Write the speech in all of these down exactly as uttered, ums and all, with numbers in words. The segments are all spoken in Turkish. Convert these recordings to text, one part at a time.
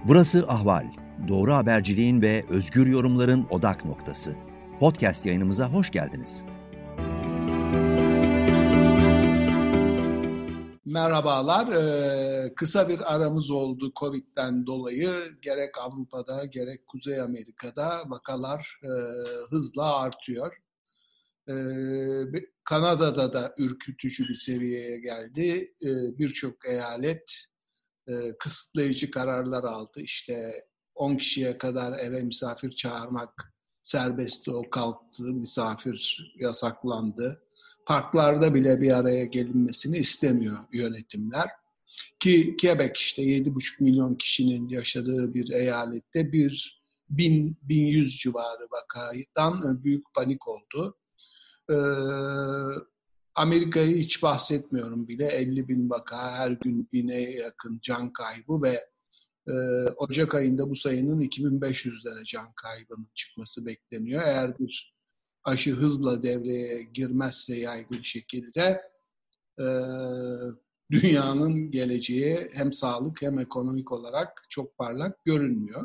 Burası Ahval. Doğru haberciliğin ve özgür yorumların odak noktası. Podcast yayınımıza hoş geldiniz. Merhabalar. Ee, kısa bir aramız oldu Covid'den dolayı. Gerek Avrupa'da gerek Kuzey Amerika'da vakalar e, hızla artıyor. Ee, Kanada'da da ürkütücü bir seviyeye geldi. Ee, birçok eyalet e, kısıtlayıcı kararlar aldı. İşte on kişiye kadar eve misafir çağırmak serbestti, o kalktı. Misafir yasaklandı. Parklarda bile bir araya gelinmesini istemiyor yönetimler. Ki Quebec işte yedi buçuk milyon kişinin yaşadığı bir eyalette bir bin, bin yüz civarı vakadan büyük panik oldu. Ee, Amerika'yı hiç bahsetmiyorum bile. elli bin vaka, her gün bine yakın can kaybı ve e, Ocak ayında bu sayının iki bin beş yüzlere can kaybının çıkması bekleniyor. Eğer bir aşı hızla devreye girmezse yaygın şekilde e, dünyanın geleceği hem sağlık hem ekonomik olarak çok parlak görünmüyor.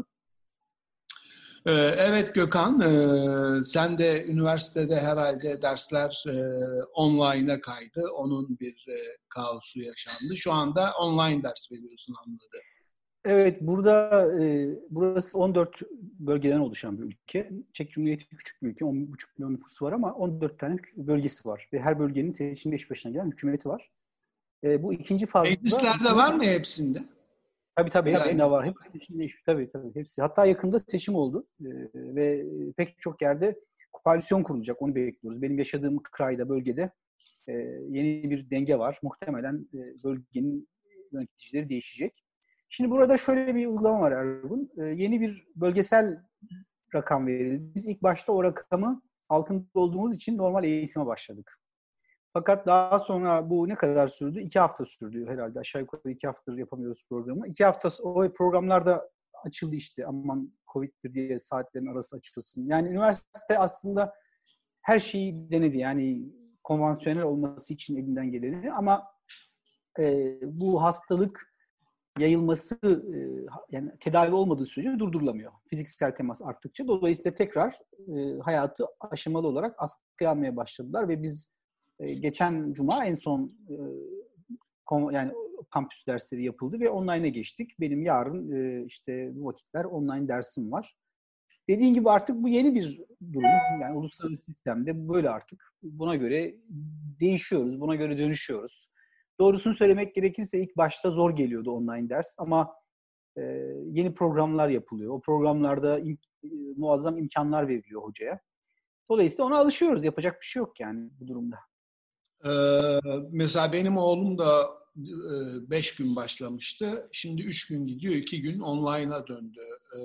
E, evet Gökhan, e, sen de üniversitede herhalde dersler e, online'a kaydı. Onun bir e, kaosu yaşandı. Şu anda online ders veriyorsun anladım. Evet, burada e, burası on dört bölgeden oluşan bir ülke. Çek Cumhuriyeti küçük bir ülke, on buçuk milyon nüfusu var ama on dört tane bölgesi var. Ve her bölgenin seçimde eş başına gelen hükümeti var. E, bu ikinci fazda... Meclislerde var mı hepsinde? Tabii tabii Yani hepsinde var. Hepsi seçimde eş, tabii tabii hepsi. Hatta yakında seçim oldu e, ve pek çok yerde koalisyon kurulacak. Onu bekliyoruz. Benim yaşadığım krayda, bölgede e, yeni bir denge var. Muhtemelen e, bölgenin yöneticileri değişecek. Şimdi burada şöyle bir uygulama var Ergun. Ee, yeni bir bölgesel rakam verildi. Biz ilk başta o rakamı altında olduğumuz için normal eğitime başladık. Fakat daha sonra bu ne kadar sürdü? İki hafta sürdü herhalde. Aşağı yukarı iki haftadır yapamıyoruz programı. İki hafta o programlarda açıldı işte. Aman Covid'dir diye saatlerin arası açılsın. Yani üniversite aslında her şeyi denedi. Yani konvansiyonel olması için elinden geleni. Ama e, bu hastalık yayılması yani tedavi olmadığı sürece durdurulamıyor. Fiziksel temas arttıkça. Dolayısıyla tekrar e, hayatı aşamalı olarak askıya almaya başladılar ve biz e, geçen cuma en son e, kom, yani kampüs dersleri yapıldı ve online'a geçtik. Benim yarın e, işte bu vakitler online dersim var. Dediğin gibi artık bu yeni bir durum. Yani uluslararası sistemde böyle artık. Buna göre değişiyoruz, buna göre dönüşüyoruz. Doğrusunu söylemek gerekirse ilk başta zor geliyordu online ders ama e, yeni programlar yapılıyor. O programlarda im, e, muazzam imkanlar veriliyor hocaya. Dolayısıyla ona alışıyoruz. Yapacak bir şey yok yani bu durumda. Ee, mesela benim oğlum da e, beş gün başlamıştı. Şimdi üç gün gidiyor, iki gün online'a döndü. Ee,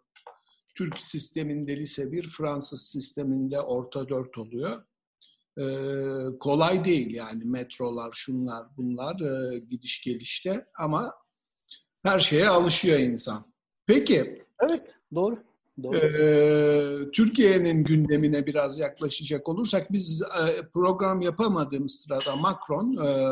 Türk sisteminde lise bir, Fransız sisteminde orta dört oluyor. Ee, kolay değil yani metrolar, şunlar, bunlar e, gidiş gelişte ama her şeye alışıyor insan. Peki. Evet, doğru. Doğru. E, Türkiye'nin gündemine biraz yaklaşacak olursak biz e, program yapamadığımız sırada Macron e,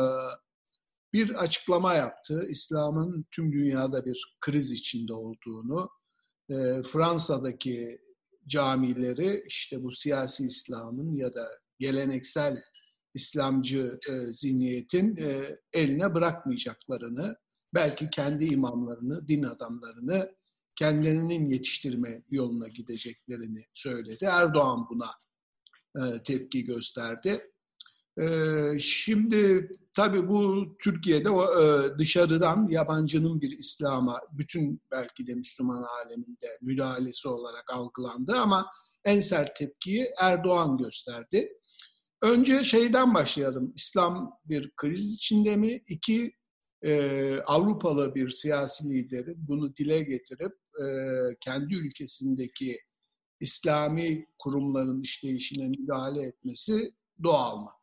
bir açıklama yaptı. İslam'ın tüm dünyada bir kriz içinde olduğunu, e, Fransa'daki camileri işte bu siyasi İslam'ın ya da geleneksel İslamcı e, zihniyetin e, eline bırakmayacaklarını, belki kendi imamlarını, din adamlarını kendilerinin yetiştirme yoluna gideceklerini söyledi. Erdoğan buna e, tepki gösterdi. E, şimdi tabii bu Türkiye'de o, e, dışarıdan yabancının bir İslam'a, bütün belki de Müslüman aleminde müdahalesi olarak algılandı ama en sert tepkiyi Erdoğan gösterdi. Önce şeyden başlayalım. İslam bir kriz içinde mi? İki, e, Avrupalı bir siyasi lideri bunu dile getirip e, kendi ülkesindeki İslami kurumların işleyişine müdahale etmesi doğal mı?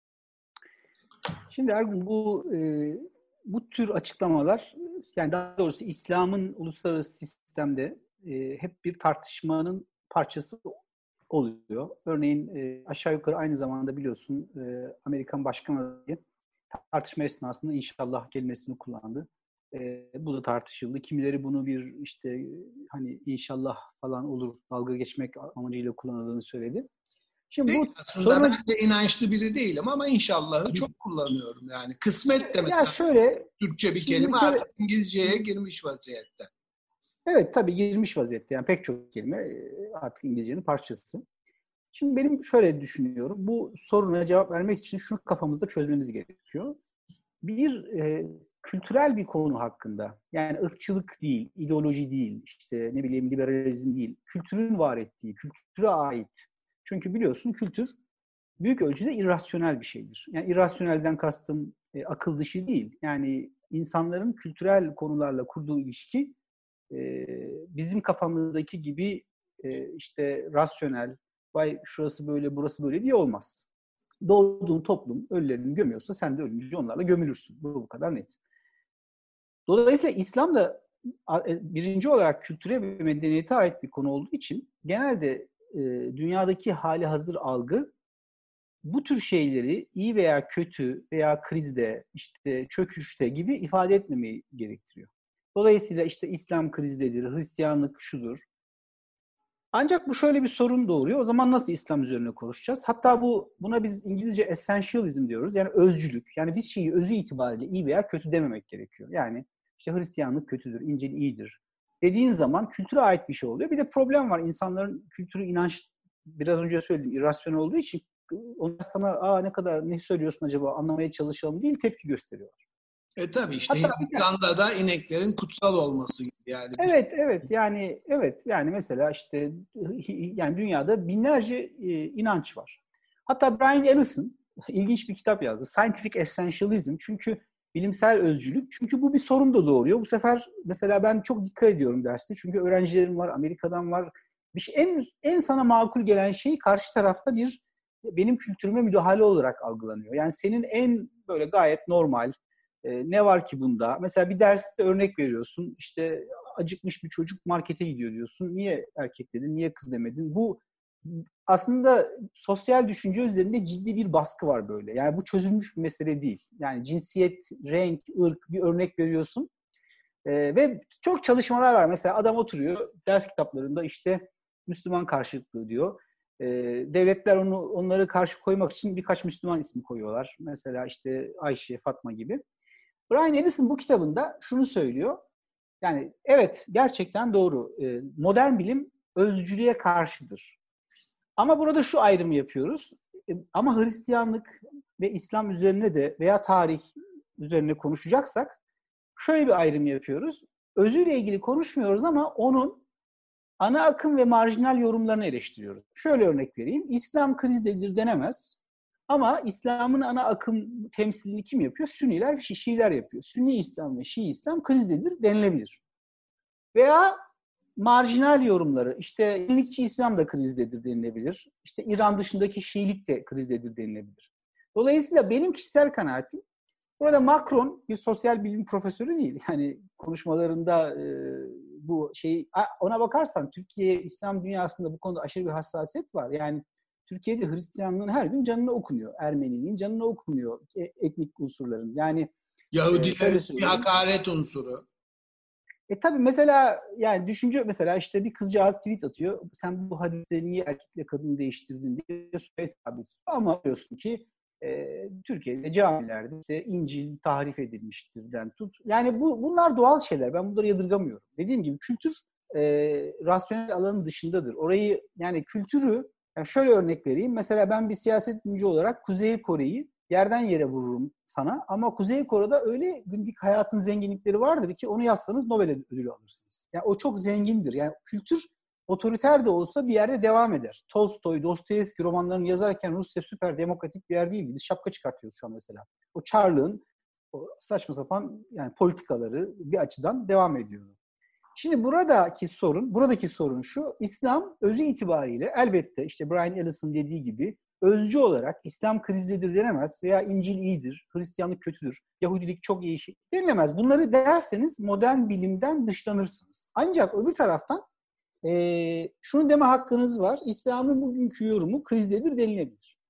Şimdi Ergun bu e, bu tür açıklamalar, yani daha doğrusu İslam'ın uluslararası sistemde e, hep bir tartışmanın parçası oluyor. Örneğin e, aşağı yukarı aynı zamanda biliyorsun e, Amerikan Başkan adayı tartışma esnasında inşallah kelimesini kullandı. E, bu da tartışıldı. Kimileri bunu bir işte hani inşallah falan olur dalga geçmek amacıyla kullanıldığını söyledi. Şimdi Değil bu aslında. sorun Ben de inançlı biri değilim ama inşallahı çok kullanıyorum yani. Kısmet de ya mesela şöyle Türkçe bir şimdi bir kelime artık kere İngilizceye girmiş vaziyette. evet tabii girmiş vaziyette. Yani pek çok kelime e, artık İngilizcenin parçası. Şimdi benim şöyle düşünüyorum. Bu soruna cevap vermek için şunu kafamızda çözmemiz gerekiyor. Bir e, kültürel bir konu hakkında, yani ırkçılık değil, ideoloji değil, işte ne bileyim liberalizm değil, kültürün var ettiği, kültüre ait. Çünkü biliyorsun kültür büyük ölçüde irrasyonel bir şeydir. Yani irrasyonelden kastım e, akıl dışı değil. Yani insanların kültürel konularla kurduğu ilişki e, bizim kafamızdaki gibi e, işte rasyonel, vay şurası böyle, burası böyle diye olmaz. Doğduğun toplum ölülerini gömüyorsa sen de ölünce onlarla gömülürsün. Bu bu kadar net. Dolayısıyla İslam da birinci olarak kültüre ve medeniyete ait bir konu olduğu için genelde e, dünyadaki hali hazır algı bu tür şeyleri iyi veya kötü veya krizde, işte çöküşte gibi ifade etmemeyi gerektiriyor. Dolayısıyla işte İslam krizdedir, Hristiyanlık şudur. Ancak bu şöyle bir sorun doğuruyor. O zaman nasıl İslam üzerine konuşacağız? Hatta bu buna biz İngilizce essentialism diyoruz. Yani özcülük. Yani bir şeyi özü itibariyle iyi veya kötü dememek gerekiyor. Yani işte Hristiyanlık kötüdür, İncil iyidir dediğin zaman kültüre ait bir şey oluyor. Bir de problem var. İnsanların kültürü, inanç biraz önce söyledim irrasyonel olduğu için onlar sana aa ne kadar ne söylüyorsun acaba anlamaya çalışalım değil tepki gösteriyorlar. E tabii işte Hatta Hindistan'da da ineklerin kutsal olması gibi yani. evet, evet yani evet yani mesela işte yani dünyada binlerce e, inanç var. Hatta Brian Ellison ilginç bir kitap yazdı. Scientific Essentialism. Çünkü bilimsel özcülük. Çünkü bu bir sorun da doğuruyor. Bu sefer mesela ben çok dikkat ediyorum derste. Çünkü öğrencilerim var, Amerika'dan var. Bir şey, en en sana makul gelen şey karşı tarafta bir benim kültürüme müdahale olarak algılanıyor. Yani senin en böyle gayet normal e, ne var ki bunda? Mesela bir derste örnek veriyorsun. İşte acıkmış bir çocuk markete gidiyor diyorsun. Niye erkek dedin, niye kız demedin? Bu aslında sosyal düşünce üzerinde ciddi bir baskı var böyle. Yani bu çözülmüş bir mesele değil. Yani cinsiyet, renk, ırk bir örnek veriyorsun. Ee, ve çok çalışmalar var. Mesela adam oturuyor ders kitaplarında işte Müslüman karşıtlığı diyor. Ee, devletler onu onları karşı koymak için birkaç Müslüman ismi koyuyorlar. Mesela işte Ayşe, Fatma gibi. Brian Ellison bu kitabında şunu söylüyor. Yani evet gerçekten doğru. Ee, modern bilim özcülüğe karşıdır. Ama burada şu ayrımı yapıyoruz. Ee, ama Hristiyanlık ve İslam üzerine de veya tarih üzerine konuşacaksak şöyle bir ayrım yapıyoruz. Özüyle ilgili konuşmuyoruz ama onun ana akım ve marjinal yorumlarını eleştiriyoruz. Şöyle örnek vereyim. İslam krizdedir denemez. Ama İslam'ın ana akım temsilini kim yapıyor? Sünniler ve Şiiler yapıyor. Sünni İslam ve Şii İslam krizdedir denilebilir. Veya marjinal yorumları, işte yenilikçi İslam da krizdedir denilebilir. İşte İran dışındaki Şiilik de krizdedir denilebilir. Dolayısıyla benim kişisel kanaatim, burada Macron bir sosyal bilim profesörü değil. Yani konuşmalarında e, bu şeyi, ona bakarsan Türkiye, İslam dünyasında bu konuda aşırı bir hassasiyet var. Yani Türkiye'de Hristiyanlığın her gün canına okunuyor. Ermeniliğin canına okunuyor. Etnik unsurların. Yani e, şöyle Yahudilerin bir söyleyeyim. hakaret unsuru. E tabii mesela yani düşünce mesela işte bir kızcağız tweet atıyor. Sen bu hadisleri niye erkekle kadını değiştirdin diye soruyor tabii. Ama diyorsun ki e, Türkiye'de camilerde işte İncil tahrif edilmiştirden tut. Yani bu bunlar doğal şeyler. Ben bunları yadırgamıyorum. Dediğim gibi kültür e, rasyonel alanın dışındadır. Orayı yani kültürü yani şöyle örnek vereyim. Mesela ben bir siyaset bilimci olarak Kuzey Kore'yi yerden yere vururum sana. Ama Kuzey Kore'de öyle günlük hayatın zenginlikleri vardır ki onu yazsanız Nobel ödülü alırsınız. Yani o çok zengindir. Yani kültür otoriter de olsa bir yerde devam eder. Tolstoy, Dostoyevski romanlarını yazarken Rusya süper demokratik bir yer değildi. Biz şapka çıkartıyoruz şu an mesela. O Çarlığın o saçma sapan yani politikaları bir açıdan devam ediyordu. Şimdi buradaki sorun, buradaki sorun şu. İslam özü itibariyle elbette işte Brian Ellison dediği gibi özcü olarak İslam krizdedir denemez veya İncil iyidir, Hristiyanlık kötüdür, Yahudilik çok iyi şey denilemez. Bunları derseniz modern bilimden dışlanırsınız. Ancak öbür taraftan e, şunu deme hakkınız var. İslam'ın bugünkü yorumu krizdedir denilebilir.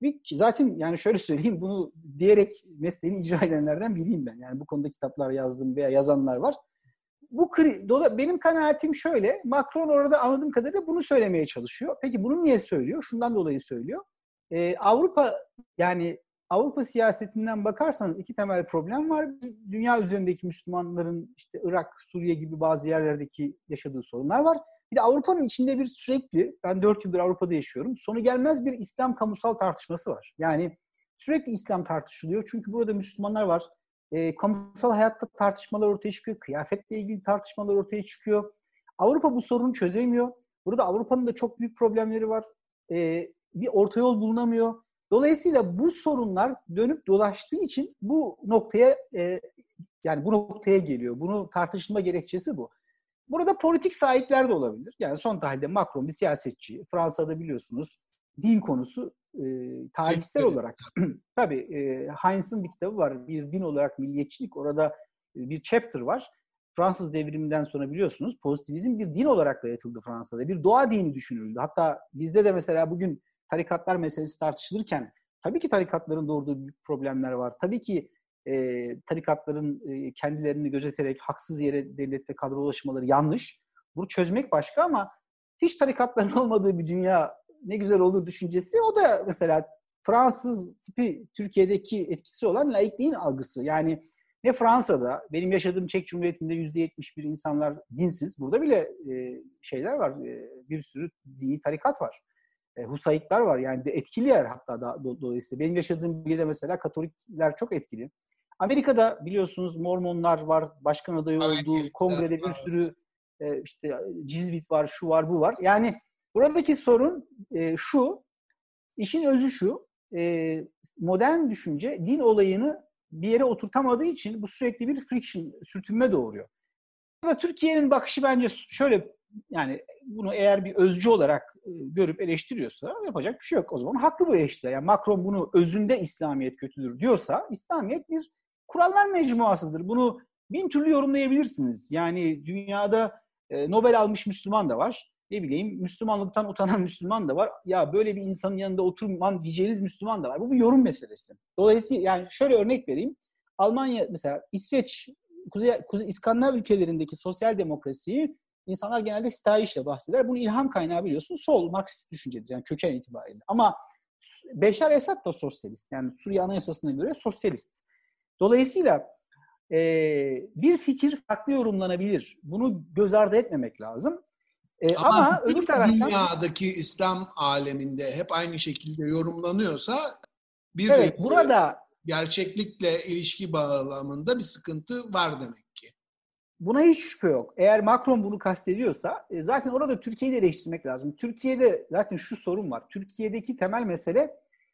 bir, zaten yani şöyle söyleyeyim, bunu diyerek mesleğini icra edenlerden biriyim ben. Yani bu konuda kitaplar yazdım veya yazanlar var. Bu benim kanaatim şöyle. Macron orada anladığım kadarıyla bunu söylemeye çalışıyor. Peki bunu niye söylüyor? Şundan dolayı söylüyor. Ee, Avrupa yani Avrupa siyasetinden bakarsanız iki temel problem var. Dünya üzerindeki Müslümanların işte Irak, Suriye gibi bazı yerlerdeki yaşadığı sorunlar var. Bir de Avrupa'nın içinde bir sürekli, ben dört yıldır Avrupa'da yaşıyorum, sonu gelmez bir İslam kamusal tartışması var. Yani sürekli İslam tartışılıyor. Çünkü burada Müslümanlar var. E, kamusal hayatta tartışmalar ortaya çıkıyor. Kıyafetle ilgili tartışmalar ortaya çıkıyor. Avrupa bu sorunu çözemiyor. Burada Avrupa'nın da çok büyük problemleri var. E, bir orta yol bulunamıyor. Dolayısıyla bu sorunlar dönüp dolaştığı için bu noktaya e, yani bu noktaya geliyor. Bunu tartışılma gerekçesi bu. Burada politik sahipler de olabilir. Yani son tahlilde Macron bir siyasetçi. Fransa'da biliyorsunuz din konusu e, tarihsel Çekti. olarak tabii e, Heinz'in bir kitabı var. Bir din olarak milliyetçilik. Orada e, bir chapter var. Fransız devriminden sonra biliyorsunuz pozitivizm bir din olarak dayatıldı Fransa'da. Bir doğa dini düşünüldü. Hatta bizde de mesela bugün tarikatlar meselesi tartışılırken tabii ki tarikatların doğurduğu büyük problemler var. Tabii ki e, tarikatların e, kendilerini gözeterek haksız yere devlette kadrolaşmaları yanlış. Bunu çözmek başka ama hiç tarikatların olmadığı bir dünya ne güzel olur düşüncesi. O da mesela Fransız tipi Türkiye'deki etkisi olan laikliğin algısı. Yani ne Fransa'da, benim yaşadığım Çek Cumhuriyeti'nde yüzde yetmiş bir insanlar dinsiz. Burada bile e, şeyler var, e, bir sürü dini tarikat var. E, Husayitler var. Yani de etkili yer hatta da, do, dolayısıyla. Benim yaşadığım bölgede mesela Katolikler çok etkili. Amerika'da biliyorsunuz Mormonlar var, başkan adayı olduğu, kongrede bir sürü e, işte Cizvit var, şu var, bu var. Yani buradaki sorun e, şu, işin özü şu, e, modern düşünce din olayını bir yere oturtamadığı için bu sürekli bir friction, sürtünme doğuruyor. Burada Türkiye'nin bakışı bence şöyle, yani bunu eğer bir özcü olarak e, görüp eleştiriyorsa yapacak bir şey yok. O zaman haklı bu eleştiri. Yani Macron bunu özünde İslamiyet kötüdür diyorsa, İslamiyet bir kurallar mecmuasıdır. Bunu bin türlü yorumlayabilirsiniz. Yani dünyada e, Nobel almış Müslüman da var. Ne bileyim Müslümanlıktan utanan Müslüman da var. Ya böyle bir insanın yanında oturman diyeceğiniz Müslüman da var. Bu bir yorum meselesi. Dolayısıyla yani şöyle örnek vereyim. Almanya mesela, İsveç, Kuzey, Kuzey İskandinav ülkelerindeki sosyal demokrasiyi insanlar genelde sitayişle bahseder. Bunun ilham kaynağı biliyorsun sol, Marksist düşüncedir yani köken itibariyle. Ama Beşar Esad da sosyalist. Yani Suriye Anayasası'na göre sosyalist. Dolayısıyla e, bir fikir farklı yorumlanabilir. Bunu göz ardı etmemek lazım. E, ama ama öbür taraftan dünyadaki İslam aleminde hep aynı şekilde yorumlanıyorsa bir evet, burada gerçeklikle ilişki bağlamında bir sıkıntı var demek ki. Buna hiç şüphe yok. Eğer Macron bunu kastediyorsa e, zaten orada Türkiye'yi de eleştirmek lazım. Türkiye'de zaten şu sorun var. Türkiye'deki temel mesele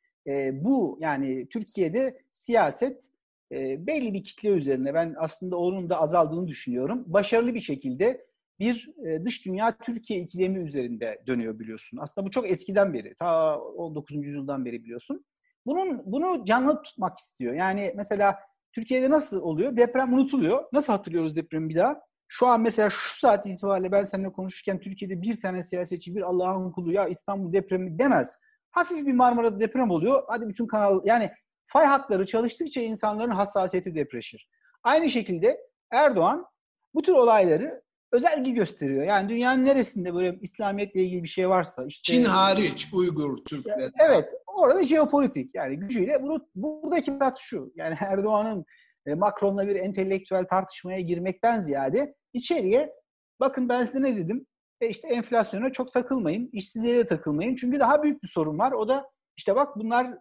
e, bu. Yani Türkiye'de siyaset e, belli bir kitle üzerine, ben aslında onun da azaldığını düşünüyorum. Başarılı bir şekilde bir e, dış dünya Türkiye ikilemi üzerinde dönüyor biliyorsun. Aslında bu çok eskiden beri. Ta on dokuzuncu yüzyıldan beri biliyorsun. Bunun bunu canlı tutmak istiyor. Yani mesela Türkiye'de nasıl oluyor? Deprem unutuluyor. Nasıl hatırlıyoruz depremi bir daha? Şu an mesela şu saat itibariyle ben seninle konuşurken Türkiye'de bir tane siyasetçi, bir Allah'ın kulu ya İstanbul depremi demez. Hafif bir Marmara'da deprem oluyor. Hadi bütün kanal, yani fay hatları çalıştıkça insanların hassasiyeti depreşir. Aynı şekilde Erdoğan bu tür olayları özelgi gösteriyor. Yani dünyanın neresinde böyle İslamiyetle ilgili bir şey varsa, işte Çin hariç Uygur Türkleri. Evet, orada jeopolitik yani gücüyle bunu, buradaki tat şu. Yani Erdoğan'ın e, Macron'la bir entelektüel tartışmaya girmekten ziyade içeriye bakın ben size ne dedim? E işte enflasyona çok takılmayın, işsizliğe de takılmayın. Çünkü daha büyük bir sorun var. O da işte bak bunlar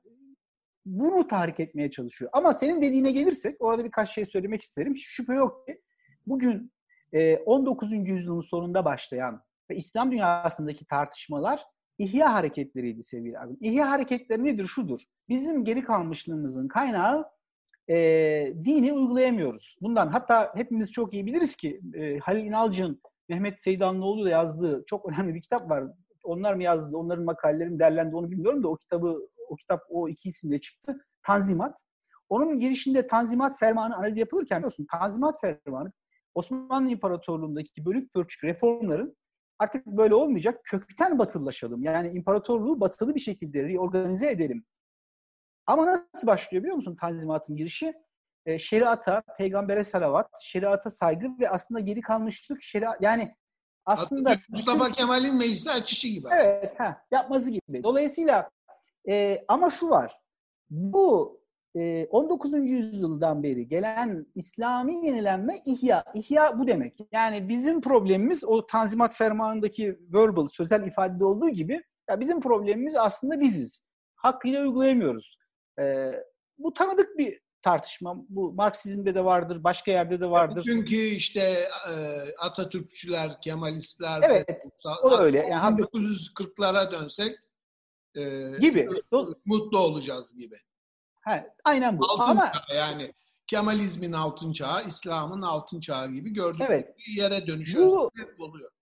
bunu tahrik etmeye çalışıyor. Ama senin dediğine gelirsek orada birkaç şey söylemek isterim. Hiç şüphe yok ki bugün on dokuzuncu yüzyılın sonunda başlayan ve İslam dünyasındaki tartışmalar İhya hareketleriydi sevgili abim. İhya hareketleri nedir? Şudur. Bizim geri kalmışlığımızın kaynağı e, dini uygulayamıyoruz. Bundan hatta hepimiz çok iyi biliriz ki e, Halil İnalcık'ın Mehmet Seydanlıoğlu'yla yazdığı çok önemli bir kitap var. Onlar mı yazdı, onların makaleleri mi derlendi onu bilmiyorum da o kitabı, o kitap o iki isimle çıktı. Tanzimat. Onun girişinde Tanzimat Fermanı analiz yapılırken biliyorsun Tanzimat Fermanı Osmanlı İmparatorluğu'ndaki bölük pörçük reformların artık böyle olmayacak, kökten batılılaşalım. Yani imparatorluğu batılı bir şekilde reorganize edelim Ama nasıl başlıyor biliyor musun Tanzimat'ın girişi? E, şeriata, peygambere salavat, şeriata saygı ve aslında geri kalmışlık, şeriat, yani aslında Atatürk, Mustafa bütün, Kemal'in meclise açışı gibi aslında. evet, ha, yapması gibi. Dolayısıyla e, ama şu var, bu e, on dokuzuncu yüzyıldan beri gelen İslami yenilenme ihya. İhya bu demek. Yani bizim problemimiz o Tanzimat Fermanı'ndaki verbal, sözel ifadede olduğu gibi, ya bizim problemimiz aslında biziz. Hakkıyla uygulayamıyoruz. E, bu tanıdık bir tartışma. Bu Marksizm'de de vardır, başka yerde de vardır. Çünkü işte e, Atatürkçüler, Kemalistler Evet, ve o da öyle. Yani bin dokuz yüz kırklara dönsek e, gibi. mutlu olacağız gibi. He, aynen bu. Altın Ama çağı, yani Kemalizmin altın çağı, İslam'ın altın çağı gibi gördükleri evet, bir yere dönüş bu hep oluyor.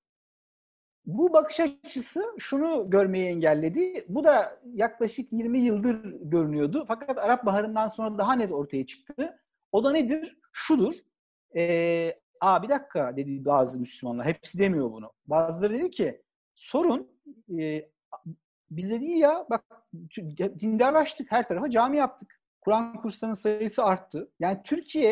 Bu bakış açısı şunu görmeyi engelledi. Bu da yaklaşık yirmi yıldır görünüyordu. Fakat Arap Baharı'ndan sonra daha net ortaya çıktı. O da nedir? Şudur. Ee, Aa bir dakika dedi bazı Müslümanlar. Hepsi demiyor bunu. Bazıları dedi ki sorun e, bize değil ya. Bak dindarlaştık. Her tarafa cami yaptık. Kur'an kurslarının sayısı arttı. Yani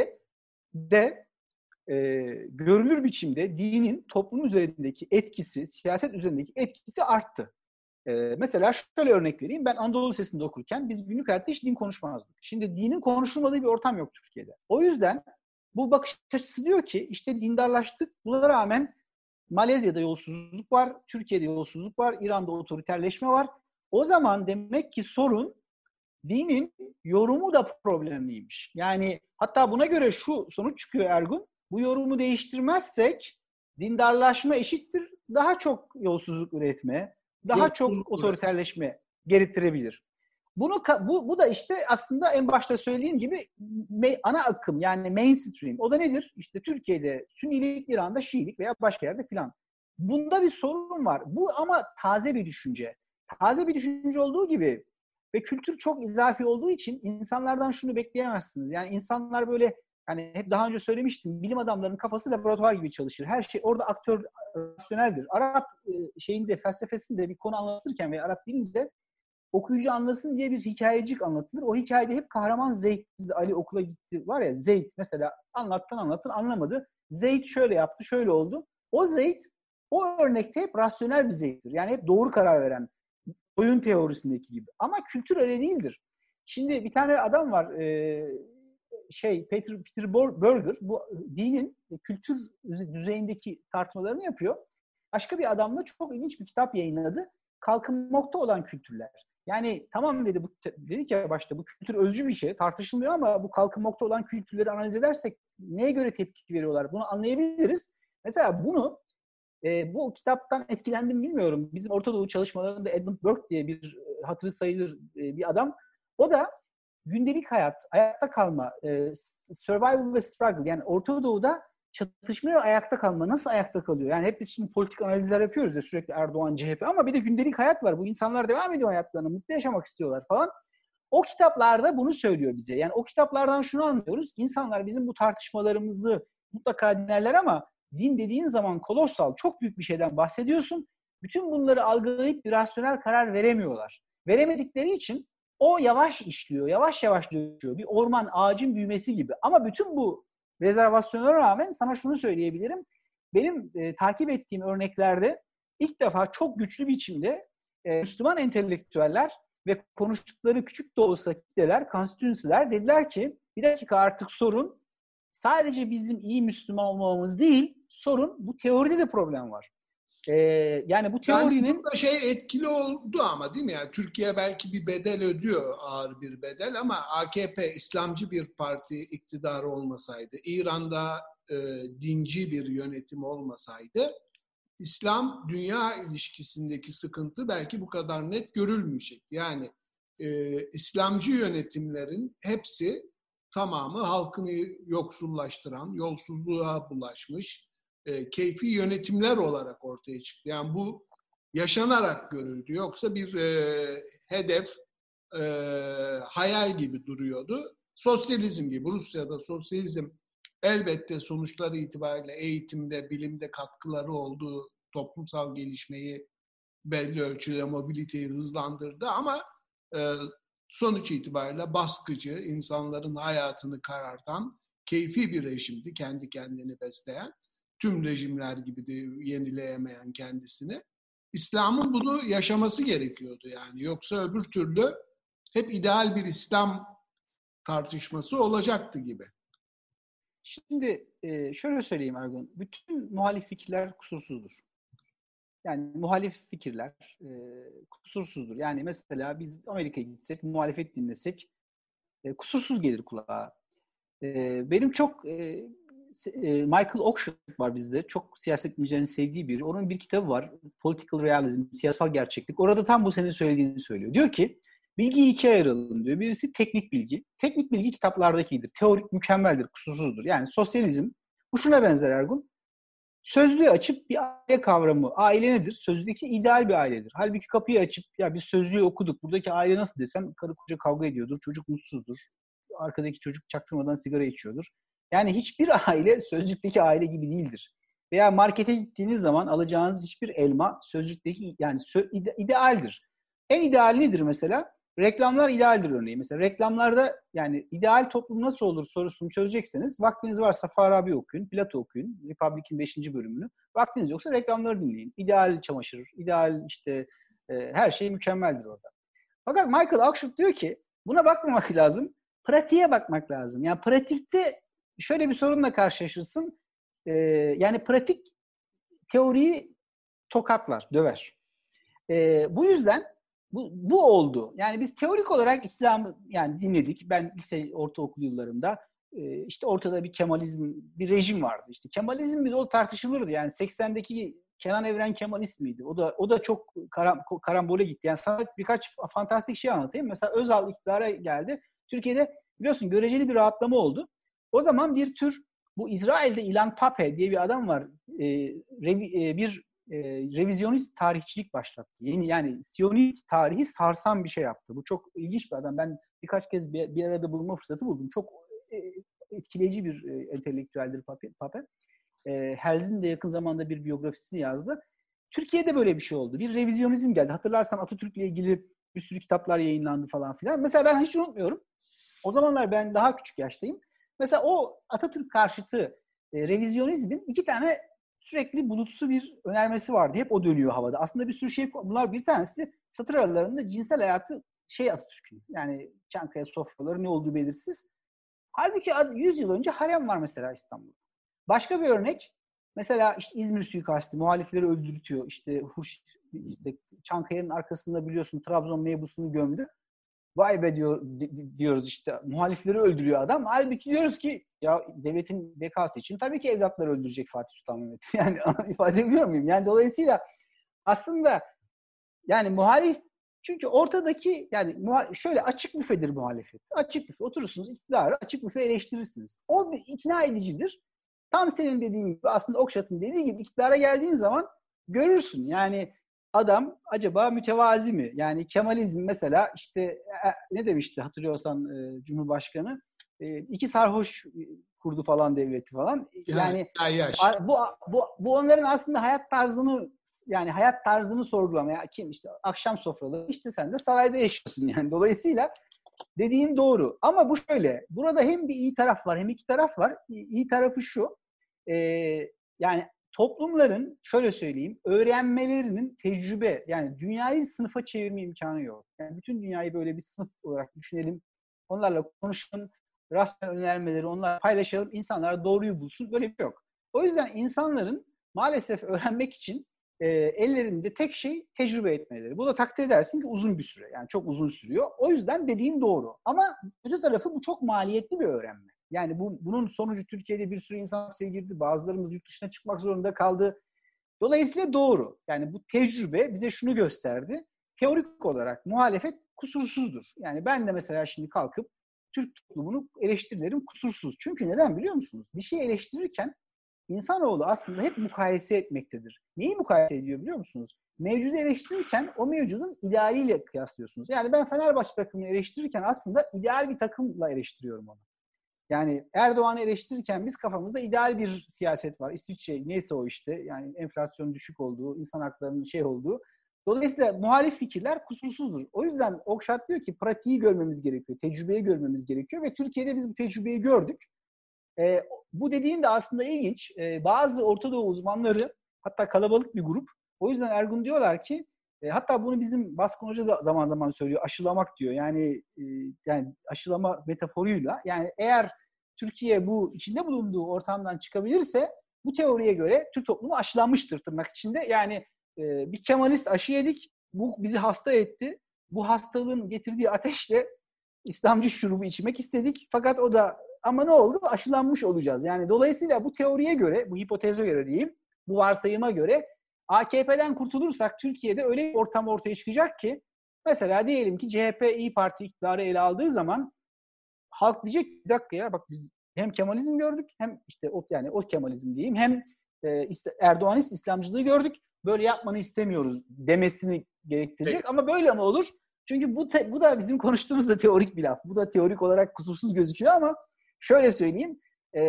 Türkiye'de e, görülür biçimde dinin toplum üzerindeki etkisi, siyaset üzerindeki etkisi arttı. E, mesela şöyle örnek vereyim. Ben Anadolu Lisesi'nde okurken biz günlük hayatta hiç din konuşmazdık. Şimdi dinin konuşulmadığı bir ortam yok Türkiye'de. O yüzden bu bakış açısı diyor ki işte dindarlaştık. Buna rağmen Malezya'da yolsuzluk var, Türkiye'de yolsuzluk var, İran'da otoriterleşme var. O zaman demek ki sorun dinin yorumu da problemliymiş. Yani hatta buna göre şu sonuç çıkıyor Ergun. Bu yorumu değiştirmezsek dindarlaşma eşittir daha çok yolsuzluk üretme, daha Yolsuzluk çok otoriterleşme gerektirebilir. Bunu bu, bu da işte aslında en başta söylediğim gibi ana akım yani mainstream. O da nedir? İşte Türkiye'de Sünnilik, İran'da Şiilik veya başka yerde filan. Bunda bir sorun var. Bu ama taze bir düşünce. Taze bir düşünce olduğu gibi ve kültür çok izafi olduğu için insanlardan şunu bekleyemezsiniz. Yani insanlar böyle hani hep daha önce söylemiştim. Bilim adamlarının kafası laboratuvar gibi çalışır. Her şey orada aktör rasyoneldir. Arap şeyinde felsefesinde bir konu anlatırken ve Arap dilinde okuyucu anlasın diye bir hikayecik anlatılır. O hikayede hep kahraman Zeyd, bizde Ali okula gitti var ya Zeyd mesela anlattın anlattın anlamadı. Zeyd şöyle yaptı şöyle oldu. O Zeyd o örnekte hep rasyonel bir Zeyd'dir. Yani hep doğru karar veren oyun teorisindeki gibi. Ama kültür öyle değildir. Şimdi bir tane adam var e, şey Peter, Peter Berger bu dinin kültür düzeyindeki tartışmalarını yapıyor. Başka bir adamla çok ilginç bir kitap yayınladı. Kalkınmakta olan kültürler. Yani tamam dedi bu dedik ya başta bu kültür özcü bir şey tartışılmıyor ama bu kalkınmakta olan kültürleri analiz edersek neye göre tepki veriyorlar bunu anlayabiliriz. Mesela bunu e, bu kitaptan etkilendim bilmiyorum. Bizim Orta Doğu çalışmalarında Edmund Burke diye bir hatırı sayılır e, bir adam. O da gündelik hayat, ayakta kalma, e, survival ve struggle yani Orta Doğu'da çatışma ve ayakta kalma. Nasıl ayakta kalıyor? Yani hep biz şimdi politik analizler yapıyoruz ya sürekli Erdoğan, C H P ama bir de gündelik hayat var. Bu insanlar devam ediyor hayatlarına, mutlu yaşamak istiyorlar falan. O kitaplarda bunu söylüyor bize. Yani o kitaplardan şunu anlıyoruz. İnsanlar bizim bu tartışmalarımızı mutlaka dinlerler ama din dediğin zaman kolosal, çok büyük bir şeyden bahsediyorsun. Bütün bunları algılayıp bir rasyonel karar veremiyorlar. Veremedikleri için o yavaş işliyor, yavaş yavaş dönüşüyor. Bir orman, ağacın büyümesi gibi. Ama bütün bu rezervasyonlara rağmen sana şunu söyleyebilirim. Benim e, takip ettiğim örneklerde ilk defa çok güçlü biçimde e, Müslüman entelektüeller ve konuştukları küçük de olsa kitleler, konstitüensiler dediler ki bir dakika artık sorun sadece bizim iyi Müslüman olmamamız değil, sorun bu teoride de problem var. Ee, yani bu teorinin... Yani burada şey etkili oldu ama değil mi? Yani Türkiye belki bir bedel ödüyor, ağır bir bedel ama A K P İslamcı bir parti iktidarı olmasaydı, İran'da e, dinci bir yönetim olmasaydı, İslam-dünya ilişkisindeki sıkıntı belki bu kadar net görülmeyecek. Yani e, İslamcı yönetimlerin hepsi tamamı halkını yoksullaştıran, yolsuzluğa bulaşmış, e, keyfi yönetimler olarak ortaya çıktı. Yani bu yaşanarak görüldü. Yoksa bir e, hedef, e, hayal gibi duruyordu. Sosyalizm gibi. Rusya'da sosyalizm elbette sonuçları itibariyle eğitimde, bilimde katkıları olduğu, toplumsal gelişmeyi belli ölçüde, mobiliteyi hızlandırdı ama e, sonuç itibariyle baskıcı, insanların hayatını karartan, keyfi bir rejimdi, kendi kendini besleyen, tüm rejimler gibi de yenileyemeyen kendisini. İslam'ın bunu yaşaması gerekiyordu yani. Yoksa öbür türlü hep ideal bir İslam tartışması olacaktı gibi. Şimdi şöyle söyleyeyim Ergun, bütün muhalif fikirler kusursuzdur. Yani muhalif fikirler e, kusursuzdur. Yani mesela biz Amerika'ya gitsek, muhalefet dinlesek e, kusursuz gelir kulağa. E, benim çok e, Michael Oakeshott var bizde. Çok siyaset bilimcilerin sevdiği biri. Onun bir kitabı var. Political Realism, siyasal gerçeklik. Orada tam bu senin söylediğini söylüyor. Diyor ki bilgiyi ikiye ayıralım diyor. Birisi teknik bilgi. Teknik bilgi kitaplardakidir. Teorik mükemmeldir, kusursuzdur. Yani sosyalizm, bu şuna benzer Ergun. Sözlüğü açıp bir aile kavramı, aile nedir? Sözlükteki ideal bir ailedir. Halbuki kapıyı açıp ya biz sözlüğü okuduk, buradaki aile nasıl desem karı koca kavga ediyordur, çocuk mutsuzdur, arkadaki çocuk çaktırmadan sigara içiyordur. Yani hiçbir aile sözlükteki aile gibi değildir. Veya markete gittiğiniz zaman alacağınız hiçbir elma sözlükteki yani sö- ide- idealdir. En ideal nedir mesela? Reklamlar idealdir örneğin. Mesela reklamlarda yani ideal toplum nasıl olur sorusunu çözecekseniz vaktiniz varsa Farabi okuyun, Plato okuyun, Republic'in beşinci bölümünü. Vaktiniz yoksa reklamları dinleyin. İdeal çamaşır, ideal işte e, her şey mükemmeldir orada. Fakat Michael Oakeshott diyor ki buna bakmamak lazım, pratiğe bakmak lazım. Yani pratikte şöyle bir sorunla karşılaşırsın. E, yani pratik teoriyi tokatlar, döver. E, bu yüzden Bu, bu oldu. Yani biz teorik olarak İslam'ı yani dinledik. Ben lise, ortaokul yıllarımda e, işte ortada bir Kemalizm, bir rejim vardı. İşte Kemalizm bir de o tartışılırdı. Yani seksendeki Kenan Evren Kemalist miydi? O da o da çok karam, karambole gitti. Yani sana birkaç fantastik şey anlatayım. Mesela Özal iktidara geldi. Türkiye'de biliyorsun göreceli bir rahatlama oldu. O zaman bir tür bu İsrail'de Ilan Pappé diye bir adam var. E, revi, e, bir E, revizyonist tarihçilik başlattı. Yeni yani Siyonist tarihi sarsan bir şey yaptı. Bu çok ilginç bir adam. Ben birkaç kez bir, bir arada bulunma fırsatı buldum. Çok e, etkileyici bir e, entelektüeldir Pape. E, Herzl'in de yakın zamanda bir biyografisini yazdı. Türkiye'de böyle bir şey oldu. Bir revizyonizm geldi. Hatırlarsan Atatürk'le ilgili bir sürü kitaplar yayınlandı falan filan. Mesela ben hiç unutmuyorum. O zamanlar ben daha küçük yaştayım. Mesela o Atatürk karşıtı e, revizyonizmin iki tane sürekli bulutsu bir önermesi vardı. Hep o dönüyor havada. Aslında bir sürü şey, bunlar bir tanesi satır aralarında cinsel hayatı şey Atatürk'ün. Yani Çankaya sofraları ne olduğu belirsiz. Halbuki yüz yıl önce harem var mesela İstanbul'da. Başka bir örnek mesela işte İzmir suikastı muhalifleri öldürtüyor. İşte Hurşit işte Çankaya'nın arkasında biliyorsun Trabzon mebusunu gömdü. Vay be diyor, diyoruz işte muhalifleri öldürüyor adam. Halbuki diyoruz ki ya devletin bekası için tabii ki evlatları öldürecek Fatih Sultan Mehmet. Yani ifade ediyor muyum? Yani dolayısıyla aslında yani muhalif çünkü ortadaki yani şöyle açık büfedir muhalefet. Açık büfe oturursunuz iktidarı açık büfe eleştirirsiniz. O bir ikna edicidir. Tam senin dediğin gibi aslında Oakeshott'un dediği gibi iktidara geldiğin zaman görürsün. Yani adam acaba mütevazi mi? Yani Kemalizm mesela işte ne demişti hatırlıyorsan e, Cumhurbaşkanı e, iki sarhoş kurdu falan devleti falan. Yani ya, bu, bu bu onların aslında hayat tarzını yani hayat tarzını sorgulamaya kim işte akşam sofraları işte sen de sarayda yaşıyorsun yani dolayısıyla dediğin doğru. Ama bu şöyle burada hem bir iyi taraf var hem iki taraf var. İyi tarafı şu e, yani toplumların şöyle söyleyeyim öğrenmelerinin tecrübe yani dünyayı sınıfa çevirme imkanı yok. Yani bütün dünyayı böyle bir sınıf olarak düşünelim. Onlarla konuşalım. Rasyonel önermeleri onlarla paylaşalım. İnsanlar doğruyu bulsun. Böyle bir şey yok. O yüzden insanların maalesef öğrenmek için e, ellerinde tek şey tecrübe etmeleri. Bu da takdir edersin ki uzun bir süre. Yani çok uzun sürüyor. O yüzden dediğin doğru. Ama öte tarafı bu çok maliyetli bir öğrenme. Yani bu, bunun sonucu Türkiye'de bir sürü insan hapse girdi. Bazılarımız yurt dışına çıkmak zorunda kaldı. Dolayısıyla doğru. Yani bu tecrübe bize şunu gösterdi. Teorik olarak muhalefet kusursuzdur. Yani ben de mesela şimdi kalkıp Türk toplumunu eleştirilerim kusursuz. Çünkü neden biliyor musunuz? Bir şeyi eleştirirken insanoğlu aslında hep mukayese etmektedir. Neyi mukayese ediyor biliyor musunuz? Mevcudu eleştirirken o mevcudun idealiyle kıyaslıyorsunuz. Yani ben Fenerbahçe takımını eleştirirken aslında ideal bir takımla eleştiriyorum onu. Yani Erdoğan'ı eleştirirken biz kafamızda ideal bir siyaset var. İsviçre neyse o işte yani enflasyonun düşük olduğu, insan haklarının şey olduğu. Dolayısıyla muhalif fikirler kusursuzdur. O yüzden Okşat diyor ki pratiği görmemiz gerekiyor, tecrübeyi görmemiz gerekiyor ve Türkiye'de biz bu tecrübeyi gördük. E, bu dediğin de aslında ilginç. E, bazı Orta Doğu uzmanları, hatta kalabalık bir grup, o yüzden Ergun diyorlar ki, e, hatta bunu bizim Baskın Hoca da zaman zaman söylüyor, aşılamak diyor. Yani e, yani aşılama metaforuyla, yani eğer Türkiye bu içinde bulunduğu ortamdan çıkabilirse bu teoriye göre Türk toplumu aşılanmıştır tırnak içinde. Yani e, bir Kemalist aşı yedik, bu bizi hasta etti. Bu hastalığın getirdiği ateşle İslamcı şurubu içmek istedik. Fakat o da ama ne oldu? Aşılanmış olacağız. Yani dolayısıyla bu teoriye göre, bu hipoteze göre diyeyim, bu varsayıma göre A K P'den kurtulursak Türkiye'de öyle bir ortam ortaya çıkacak ki mesela diyelim ki C H P İYİ Parti iktidarı ele aldığı zaman halk diyecek bir dakika ya bak biz hem Kemalizm gördük hem işte o yani o Kemalizm diyeyim hem e, Erdoğanist İslamcılığı gördük. Böyle yapmanı istemiyoruz demesini gerektirecek. Peki. Ama böyle mi olur? Çünkü bu te, bu da bizim konuştuğumuz da teorik bir laf. Bu da teorik olarak kusursuz gözüküyor ama şöyle söyleyeyim. E,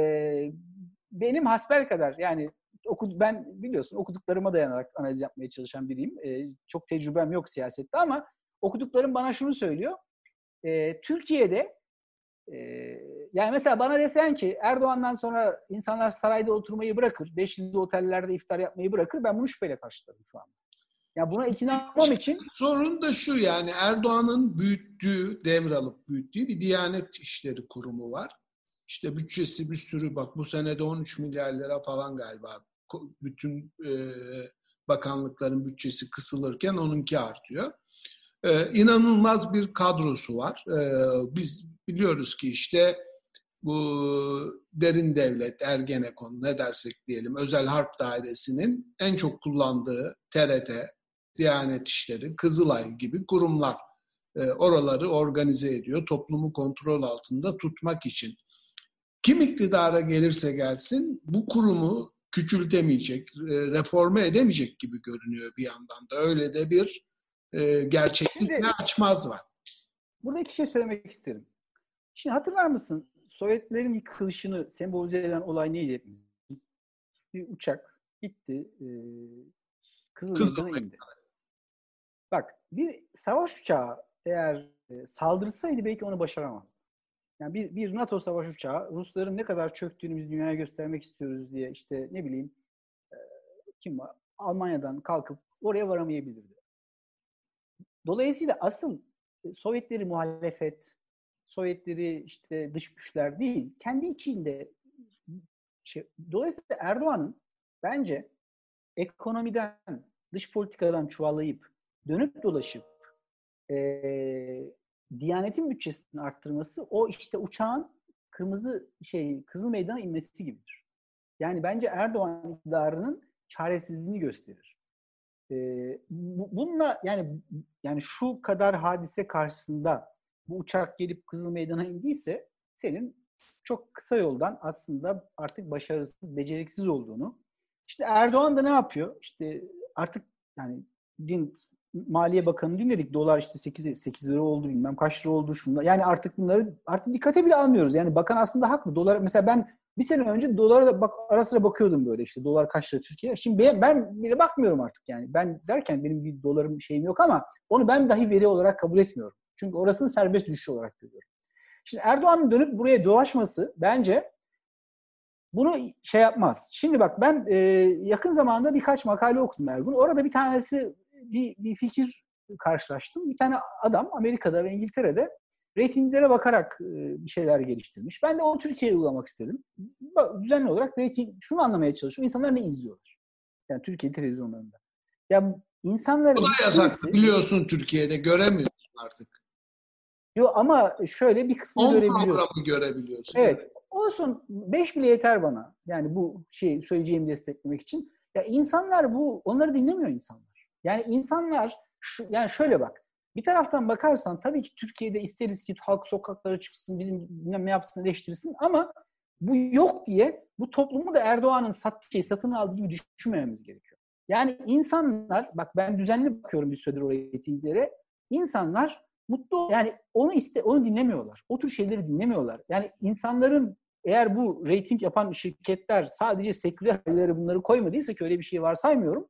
benim hasbelkader yani oku, ben biliyorsun okuduklarıma dayanarak analiz yapmaya çalışan biriyim. E, çok tecrübem yok siyasette ama okuduklarım bana şunu söylüyor. E, Türkiye'de e, yani mesela bana desen ki Erdoğan'dan sonra insanlar sarayda oturmayı bırakır, beş yıldızlı otellerde iftar yapmayı bırakır, ben bunu şüpheyle karşılarım şu anda. Ya buna ikna olmam için... Sorun da şu, yani Erdoğan'ın büyüttüğü, devralıp büyüttüğü bir Diyanet İşleri Kurumu var. İşte bütçesi bir sürü, bak bu senede on üç milyar lira falan galiba. Bütün e, bakanlıkların bütçesi kısılırken onunki artıyor. E, inanılmaz bir kadrosu var. E, biz biliyoruz ki işte bu derin devlet, Ergenekon ne dersek diyelim, Özel Harp Dairesi'nin en çok kullandığı T R T, Diyanet İşleri, Kızılay gibi kurumlar e, oraları organize ediyor. Toplumu kontrol altında tutmak için. Kim iktidara gelirse gelsin bu kurumu küçültemeyecek, reforme edemeyecek gibi görünüyor bir yandan da. Öyle de bir e, gerçeklik ve açmaz var. Burada iki şey söylemek isterim. Şimdi hatırlar mısın? Sovyetlerin yıkılışını sembolize eden olay neydi hepimiz? Bir uçak gitti, e, Kızılmeydan'a indi. Bak, bir savaş uçağı eğer e, saldırsaydı belki onu başaramazdı. Yani bir, bir NATO savaş uçağı Rusların ne kadar çöktüğünü biz dünyaya göstermek istiyoruz diye işte ne bileyim e, kim var? Almanya'dan kalkıp oraya varamayabilirdi. Dolayısıyla asıl e, Sovyetleri muhalefet, Sovyetleri işte dış güçler değil, kendi içinde şey, dolayısıyla Erdoğan'ın bence ekonomiden, dış politikadan çuvallayıp, dönüp dolaşıp e, Diyanet'in bütçesini arttırması o işte uçağın kırmızı şey Kızılmeydan'a inmesi gibidir. Yani bence Erdoğan iktidarının çaresizliğini gösterir. E, bu, bununla yani yani şu kadar hadise karşısında bu uçak gelip Kızılmeydan'a indiyse senin çok kısa yoldan aslında artık başarısız, beceriksiz olduğunu. İşte Erdoğan da ne yapıyor? İşte artık yani din, Maliye Bakanı dinledik. Dolar işte sekiz, sekiz lira oldu bilmem kaç lira oldu şunda. Yani artık bunları artık dikkate bile almıyoruz. Yani bakan aslında haklı. Dolar mesela ben bir sene önce dolara da bak ara sıra bakıyordum böyle işte dolar kaç lira Türkiye. Şimdi ben, ben bile bakmıyorum artık yani. Ben derken benim bir dolarım şeyim yok ama onu ben dahi veri olarak kabul etmiyorum. Çünkü orasını serbest düşüş olarak görüyorum. Şimdi Erdoğan'ın dönüp buraya dolaşması bence bunu şey yapmaz. Şimdi bak ben e, yakın zamanda birkaç makale okudum Ergun. Orada bir tanesi bir, bir fikir karşılaştım. Bir tane adam Amerika'da ve İngiltere'de reytinglere bakarak e, bir şeyler geliştirmiş. Ben de onu Türkiye'ye uygulamak istedim. Bak, düzenli olarak reyting şunu anlamaya çalışıyorum. İnsanlar ne izliyorlar? Yani Türkiye televizyonlarında. Ya insanların bu da yasak biliyorsun, Türkiye'de göremiyorsun artık. Yok ama şöyle bir kısmını görebiliyorsun. on programı görebiliyorsun. Evet. Yani. Olsun beş bile yeter bana. Yani bu şey söyleyeceğimi desteklemek için. Ya insanlar bu onları dinlemiyor insanlar. Yani insanlar şu, yani şöyle bak. Bir taraftan bakarsan tabii ki Türkiye'de isteriz ki halk sokaklara çıksın, bizim ne yapsın eleştirsin ama bu yok diye bu toplumu da Erdoğan'ın sat, şey, satın aldığı gibi düşünmememiz gerekiyor. Yani insanlar bak ben düzenli bakıyorum bir süredir o reytinglere. İnsanlar mutlu yani onu iste onu dinlemiyorlar. O tür şeyleri dinlemiyorlar. Yani insanların eğer bu reyting yapan şirketler sadece seküler hayırları bunları koymadıysa ki öyle bir şey varsaymıyorum.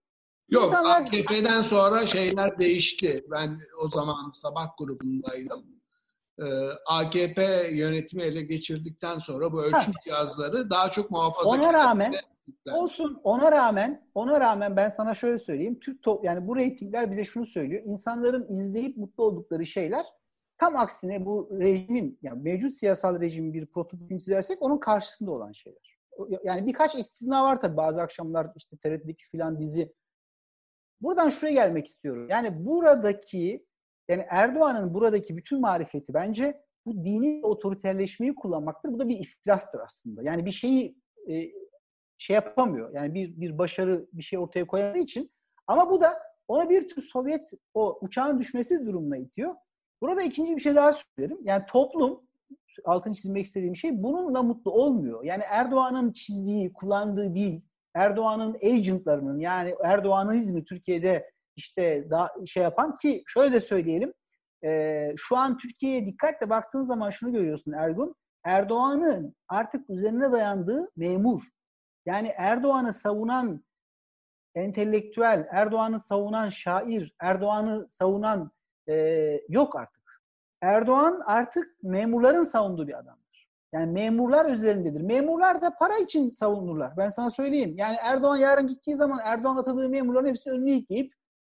Yok, İnsanlar... A K P'den sonra şeyler değişti. Ben o zaman Sabah grubundaydım. Ee, A K P yönetimi ele geçirdikten sonra bu ölçüm Ha, cihazları daha çok muhafazakar. ona rağmen olsun, ona rağmen ona rağmen ben sana şöyle söyleyeyim. Türk top, yani bu reytingler bize şunu söylüyor. İnsanların izleyip mutlu oldukları şeyler tam aksine bu rejimin, yani mevcut siyasal rejimin bir prototipini çizersek onun karşısında olan şeyler. Yani birkaç istisna var tabii. Bazı akşamlar işte T R T'deki filan dizi. Buradan şuraya gelmek istiyorum. Yani buradaki, yani Erdoğan'ın buradaki bütün marifeti bence bu dini otoriterleşmeyi kullanmaktır. Bu da bir iflastır aslında. Yani bir şeyi e, şey yapamıyor. Yani bir bir başarı, bir şey ortaya koyamadığı için. Ama bu da ona bir tür Sovyet o uçağın düşmesi durumuna itiyor. Burada ikinci bir şey daha söylerim. Yani toplum, altını çizmek istediğim şey, bununla mutlu olmuyor. Yani Erdoğan'ın çizdiği, kullandığı dil, Erdoğan'ın agentlarının, yani Erdoğanizmi Türkiye'de işte daha şey yapan, ki şöyle de söyleyelim, e, şu an Türkiye'ye dikkatle baktığın zaman şunu görüyorsun Ergun, Erdoğan'ın artık üzerine dayandığı memur. Yani Erdoğan'ı savunan entelektüel, Erdoğan'ı savunan şair, Erdoğan'ı savunan e, yok artık. Erdoğan artık memurların savunduğu bir adamdır. Yani memurlar üzerindedir. Memurlar da para için savunurlar. Ben sana söyleyeyim. Yani Erdoğan yarın gittiği zaman Erdoğan atadığı memurların hepsini önüne itleyip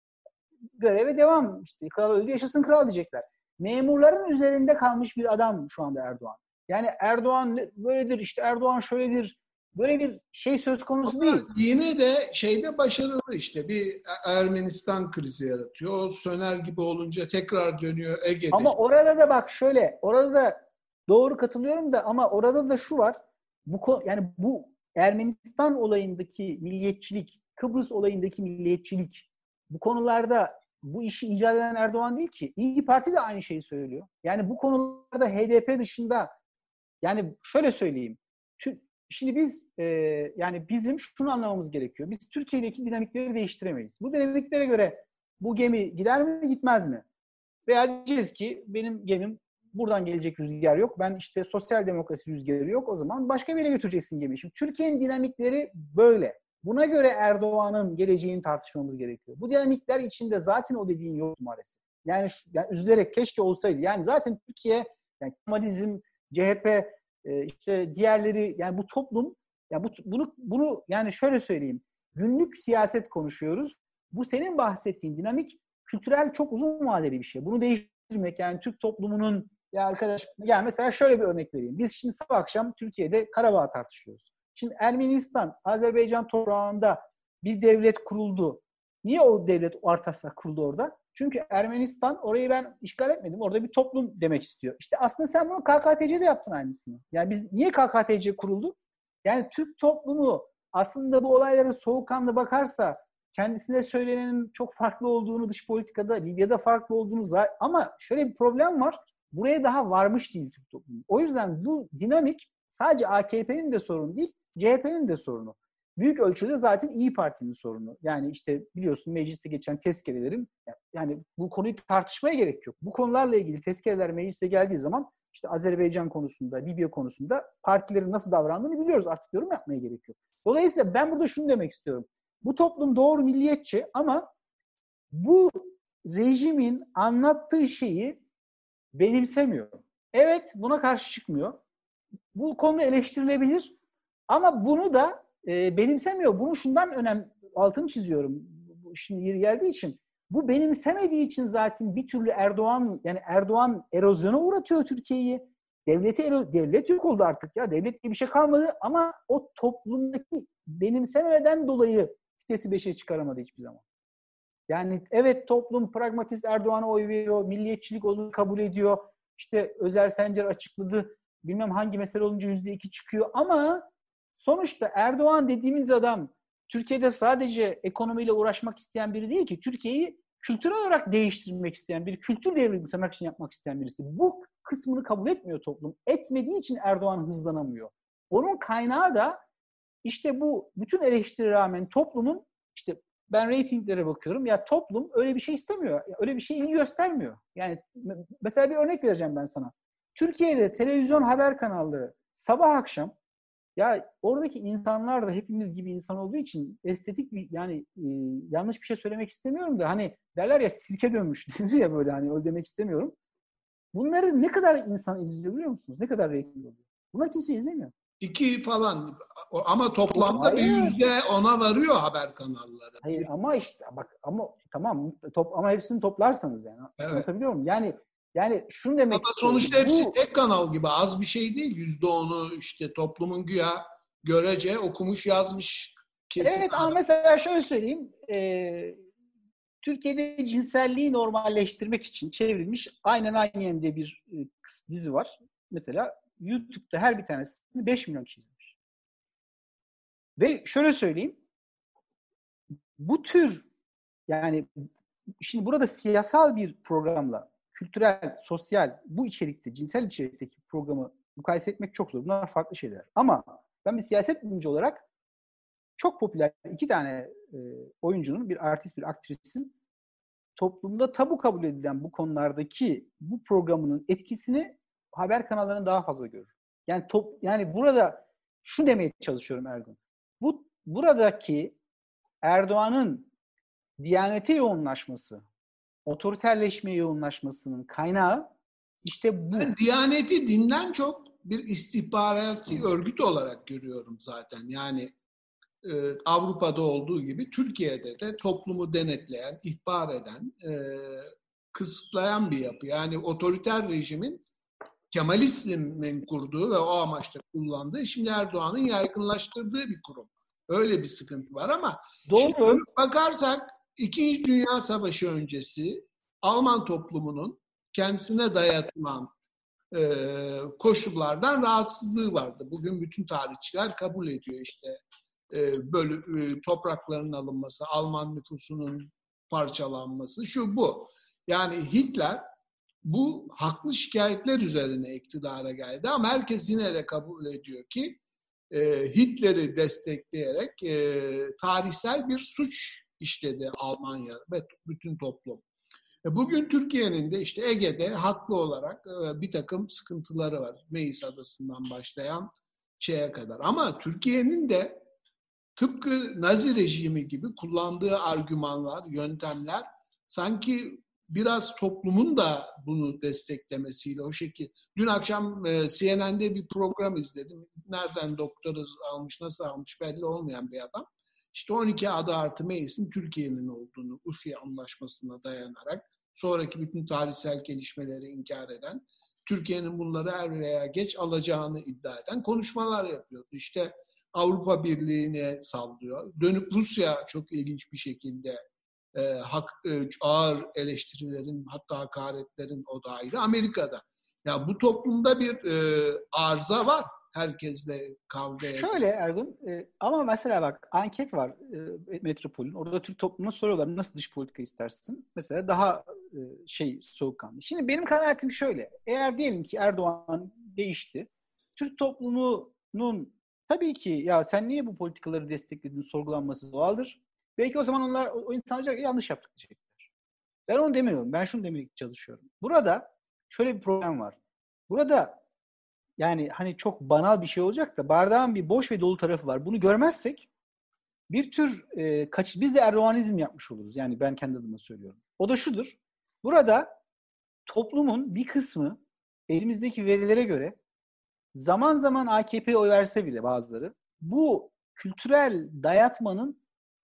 göreve devam. İşte kral öldü, yaşasın kral diyecekler. Memurların üzerinde kalmış bir adam şu anda Erdoğan. Yani Erdoğan böyledir, işte Erdoğan şöyledir. Böyle bir şey söz konusu değil. Yine de şeyde başarılı işte. Bir Ermenistan krizi yaratıyor. O söner gibi olunca tekrar dönüyor Ege'de. Ama orada da bak şöyle, orada da doğru katılıyorum da, ama orada da şu var. Bu yani bu Ermenistan olayındaki milliyetçilik, Kıbrıs olayındaki milliyetçilik, bu konularda bu işi icat eden Erdoğan değil ki. İYİ Parti de aynı şeyi söylüyor. Yani bu konularda H D P dışında, yani şöyle söyleyeyim. Şimdi biz e, yani bizim şunu anlamamız gerekiyor. Biz Türkiye'deki dinamikleri değiştiremeyiz. Bu dinamiklere göre bu gemi gider mi, gitmez mi? Veya diyeceğiz ki benim gemim, buradan gelecek rüzgar yok. Ben işte sosyal demokrasi rüzgarı yok. O zaman başka bir yere götüreceksin gemiyi. Şimdi Türkiye'nin dinamikleri böyle. Buna göre Erdoğan'ın geleceğini tartışmamız gerekiyor. Bu dinamikler içinde zaten o dediğin yok maalesef. Yani, yani üzülerek keşke olsaydı. Yani zaten Türkiye, yani Kemalizm, C H P, e, işte diğerleri, yani bu toplum, yani bu, bunu bunu yani şöyle söyleyeyim. Günlük siyaset konuşuyoruz. Bu senin bahsettiğin dinamik kültürel çok uzun vadeli bir şey. Bunu değiştirmek, yani Türk toplumunun, ya arkadaş, yani mesela şöyle bir örnek vereyim. Biz şimdi sabah akşam Türkiye'de Karabağ tartışıyoruz. Şimdi Ermenistan, Azerbaycan toprağında bir devlet kuruldu. Niye o devlet Artasak kuruldu orada? Çünkü Ermenistan, orayı ben işgal etmedim, orada bir toplum demek istiyor. İşte aslında sen bunu K K T C'de yaptın aynısını. Yani biz niye K K T C kuruldu? Yani Türk toplumu aslında bu olaylara soğukkanlı bakarsa, kendisine söylenenin çok farklı olduğunu, dış politikada, Libya'da farklı olduğunu, ama şöyle bir problem var. Buraya daha varmış değil Türk toplumu. O yüzden bu dinamik sadece A K P'nin de sorunu değil, C H P'nin de sorunu. Büyük ölçüde zaten İYİ Parti'nin sorunu. Yani işte biliyorsun mecliste geçen tezkerelerin, yani bu konuyu tartışmaya gerek yok. Bu konularla ilgili tezkereler meclise geldiği zaman işte Azerbaycan konusunda, Libya konusunda partilerin nasıl davrandığını biliyoruz. Artık yorum yapmaya gerek yok. Dolayısıyla ben burada şunu demek istiyorum. Bu toplum doğru milliyetçi, ama bu rejimin anlattığı şeyi benimsemiyor. Evet, buna karşı çıkmıyor. Bu konu eleştirilebilir, ama bunu da e, benimsemiyor. Bunu şundan önem altını çiziyorum. Şimdi yeri geldiği için. Bu benimsemediği için zaten bir türlü Erdoğan, yani Erdoğan erozyona uğratıyor Türkiye'yi. Devleti devlet yok oldu artık ya. Devlet gibi bir şey kalmadı, ama o toplumdaki benimsemeden dolayı vitesi beşe çıkaramadı hiçbir zaman. Yani evet, toplum pragmatist, Erdoğan'a oy veriyor, milliyetçilik olduğunu kabul ediyor. İşte Özer Sencer açıkladı. Bilmem hangi mesele olunca yüzde iki çıkıyor, ama sonuçta Erdoğan dediğimiz adam Türkiye'de sadece ekonomiyle uğraşmak isteyen biri değil ki. Türkiye'yi kültürel olarak değiştirmek isteyen, bir kültür devrimi tırnak için yapmak isteyen birisi. Bu kısmını kabul etmiyor toplum. Etmediği için Erdoğan hızlanamıyor. Onun kaynağı da işte bu bütün eleştiri rağmen toplumun, işte ben reytinglere bakıyorum. Ya toplum öyle bir şey istemiyor. Öyle bir şey ilgi göstermiyor. Yani mesela bir örnek vereceğim ben sana. Türkiye'de televizyon haber kanalları sabah akşam, Ya oradaki insanlar da hepimiz gibi insan olduğu için estetik bir yani e, yanlış bir şey söylemek istemiyorum da hani derler ya sirke dönmüş denir ya böyle hani öyle demek istemiyorum. Bunları ne kadar insan izliyor biliyor musunuz? Ne kadar reyting oluyor? Bunlar kimse izlemiyor. İki falan ama toplamda bir Hayır. yüzde ona varıyor haber kanalları. Hayır ama işte bak ama tamam top ama hepsini toplarsanız yani Evet. anlatabiliyor muyum? Yani yani şunu demek Ama istiyorum. sonuçta hepsi Bu tek kanal gibi az bir şey değil. Yüzde onu işte toplumun güya görece okumuş yazmış kesim. evet ama mesela şöyle söyleyeyim. E, Türkiye'de cinselliği normalleştirmek için çevrilmiş Aynen Aynen diye bir e, dizi var. Mesela YouTube'da her bir tanesini beş milyon kişi izlemiş. Ve şöyle söyleyeyim. Bu tür yani şimdi burada siyasal bir programla kültürel, sosyal, bu içerikte, cinsel içerikteki programı mukayese etmek çok zor. Bunlar farklı şeyler. Ama ben bir siyaset bilimci olarak çok popüler iki tane e, oyuncunun, bir artist, bir aktrisin toplumda tabu kabul edilen bu konulardaki bu programının etkisini haber kanallarının daha fazla görür. Yani top, yani burada şu demeye çalışıyorum Ergun. Bu buradaki Erdoğan'ın Diyanete yoğunlaşması, otoriterleşmeye yoğunlaşmasının kaynağı işte bu. Ben Diyaneti dinden çok bir istihbarati örgüt olarak görüyorum zaten. Yani e, Avrupa'da olduğu gibi Türkiye'de de toplumu denetleyen, ihbar eden, e, kısıtlayan bir yapı. Yani otoriter rejimin Kemalizmin kurduğu ve o amaçla kullandığı, şimdi Erdoğan'ın yaygınlaştırdığı bir kurum. Öyle bir sıkıntı var ama Doğru. şimdi dönüp bakarsak İkinci Dünya Savaşı öncesi Alman toplumunun kendisine dayatılan e, koşullardan rahatsızlığı vardı. Bugün bütün tarihçiler kabul ediyor işte e, böyle e, toprakların alınması, Alman nüfusunun parçalanması, şu bu. Yani Hitler bu haklı şikayetler üzerine iktidara geldi ama herkes yine de kabul ediyor ki e, Hitler'i destekleyerek e, tarihsel bir suç işledi Almanya ve bütün toplum. E, bugün Türkiye'nin de işte Ege'de haklı olarak e, bir takım sıkıntıları var. Meis Adası'ndan başlayan şeye kadar. Ama Türkiye'nin de tıpkı Nazi rejimi gibi kullandığı argümanlar, yöntemler sanki biraz toplumun da bunu desteklemesiyle o şekil. Dün akşam e, C N N'de bir program izledim. Nereden doktora almış, nasıl almış belli olmayan bir adam. İşte on iki adı artı Meis'in Türkiye'nin olduğunu, Uşi Anlaşması'na dayanarak sonraki bütün tarihsel gelişmeleri inkar eden, Türkiye'nin bunları er veya geç alacağını iddia eden konuşmalar yapıyordu. İşte Avrupa Birliği'ne sallıyor. Dönüp Rusya çok ilginç bir şekilde e, hak, e, ağır eleştirilerin hatta hakaretlerin odağıydı Amerika'da. Ya bu toplumda bir e, arıza var. Herkesle kavga eden. Şöyle Ergun e, ama mesela bak anket var e, Metropol'ün. Orada Türk toplumuna soruyorlar nasıl dış politika istersin? Mesela daha e, şey soğukkanlı. Şimdi benim kanaatim şöyle. Eğer diyelim ki Erdoğan değişti. Türk toplumunun tabii ki ya sen niye bu politikaları destekledin sorgulanması doğaldır. Belki o zaman onlar o insanlar diyecek, yanlış yaptık diyecekler. Ben onu demiyorum. Ben şunu demeye çalışıyorum. Burada şöyle bir problem var. Burada yani hani çok banal bir şey olacak da bardağın bir boş ve dolu tarafı var. Bunu görmezsek bir tür e, kaç biz de Erdoğanizm yapmış oluruz. Yani ben kendi adıma söylüyorum. O da şudur. Burada toplumun bir kısmı elimizdeki verilere göre zaman zaman A K P'ye oy verse bile bazıları bu kültürel dayatmanın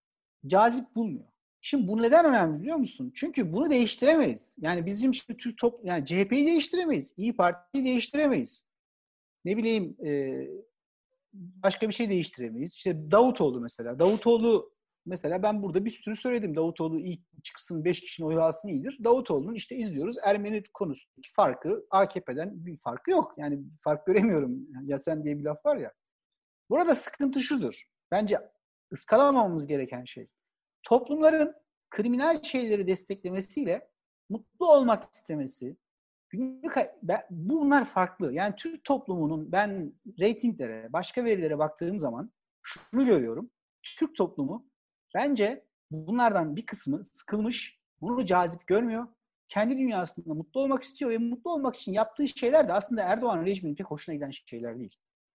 cazip bulmuyor. Şimdi bu neden önemli biliyor musun? Çünkü bunu değiştiremeyiz. Yani bizim şimdi Türk toplum yani C H P'yi değiştiremeyiz. İYİ Parti'yi değiştiremeyiz. Ne bileyim e, başka bir şey değiştiremeyiz. İşte Davutoğlu mesela. Davutoğlu mesela ben burada bir sürü söyledim. Davutoğlu ilk çıksın beş kişinin oyu alsın iyidir. Davutoğlu'nun işte izliyoruz. Ermeni konusundaki farkı A K P'den bir farkı yok. Yani bir fark göremiyorum. Ya sen diye bir laf var ya. Burada sıkıntı şudur. Bence ıskalamamamız gereken şey. Toplumların kriminal şeyleri desteklemesiyle mutlu olmak istemesi, günlük bunlar farklı. Yani Türk toplumunun ben reytinglere, başka verilere baktığım zaman şunu görüyorum. Türk toplumu bence bunlardan bir kısmı sıkılmış, bunu cazip görmüyor. Kendi dünyasında mutlu olmak istiyor ve mutlu olmak için yaptığı şeyler de aslında Erdoğan rejiminin pek hoşuna giden şeyler değil.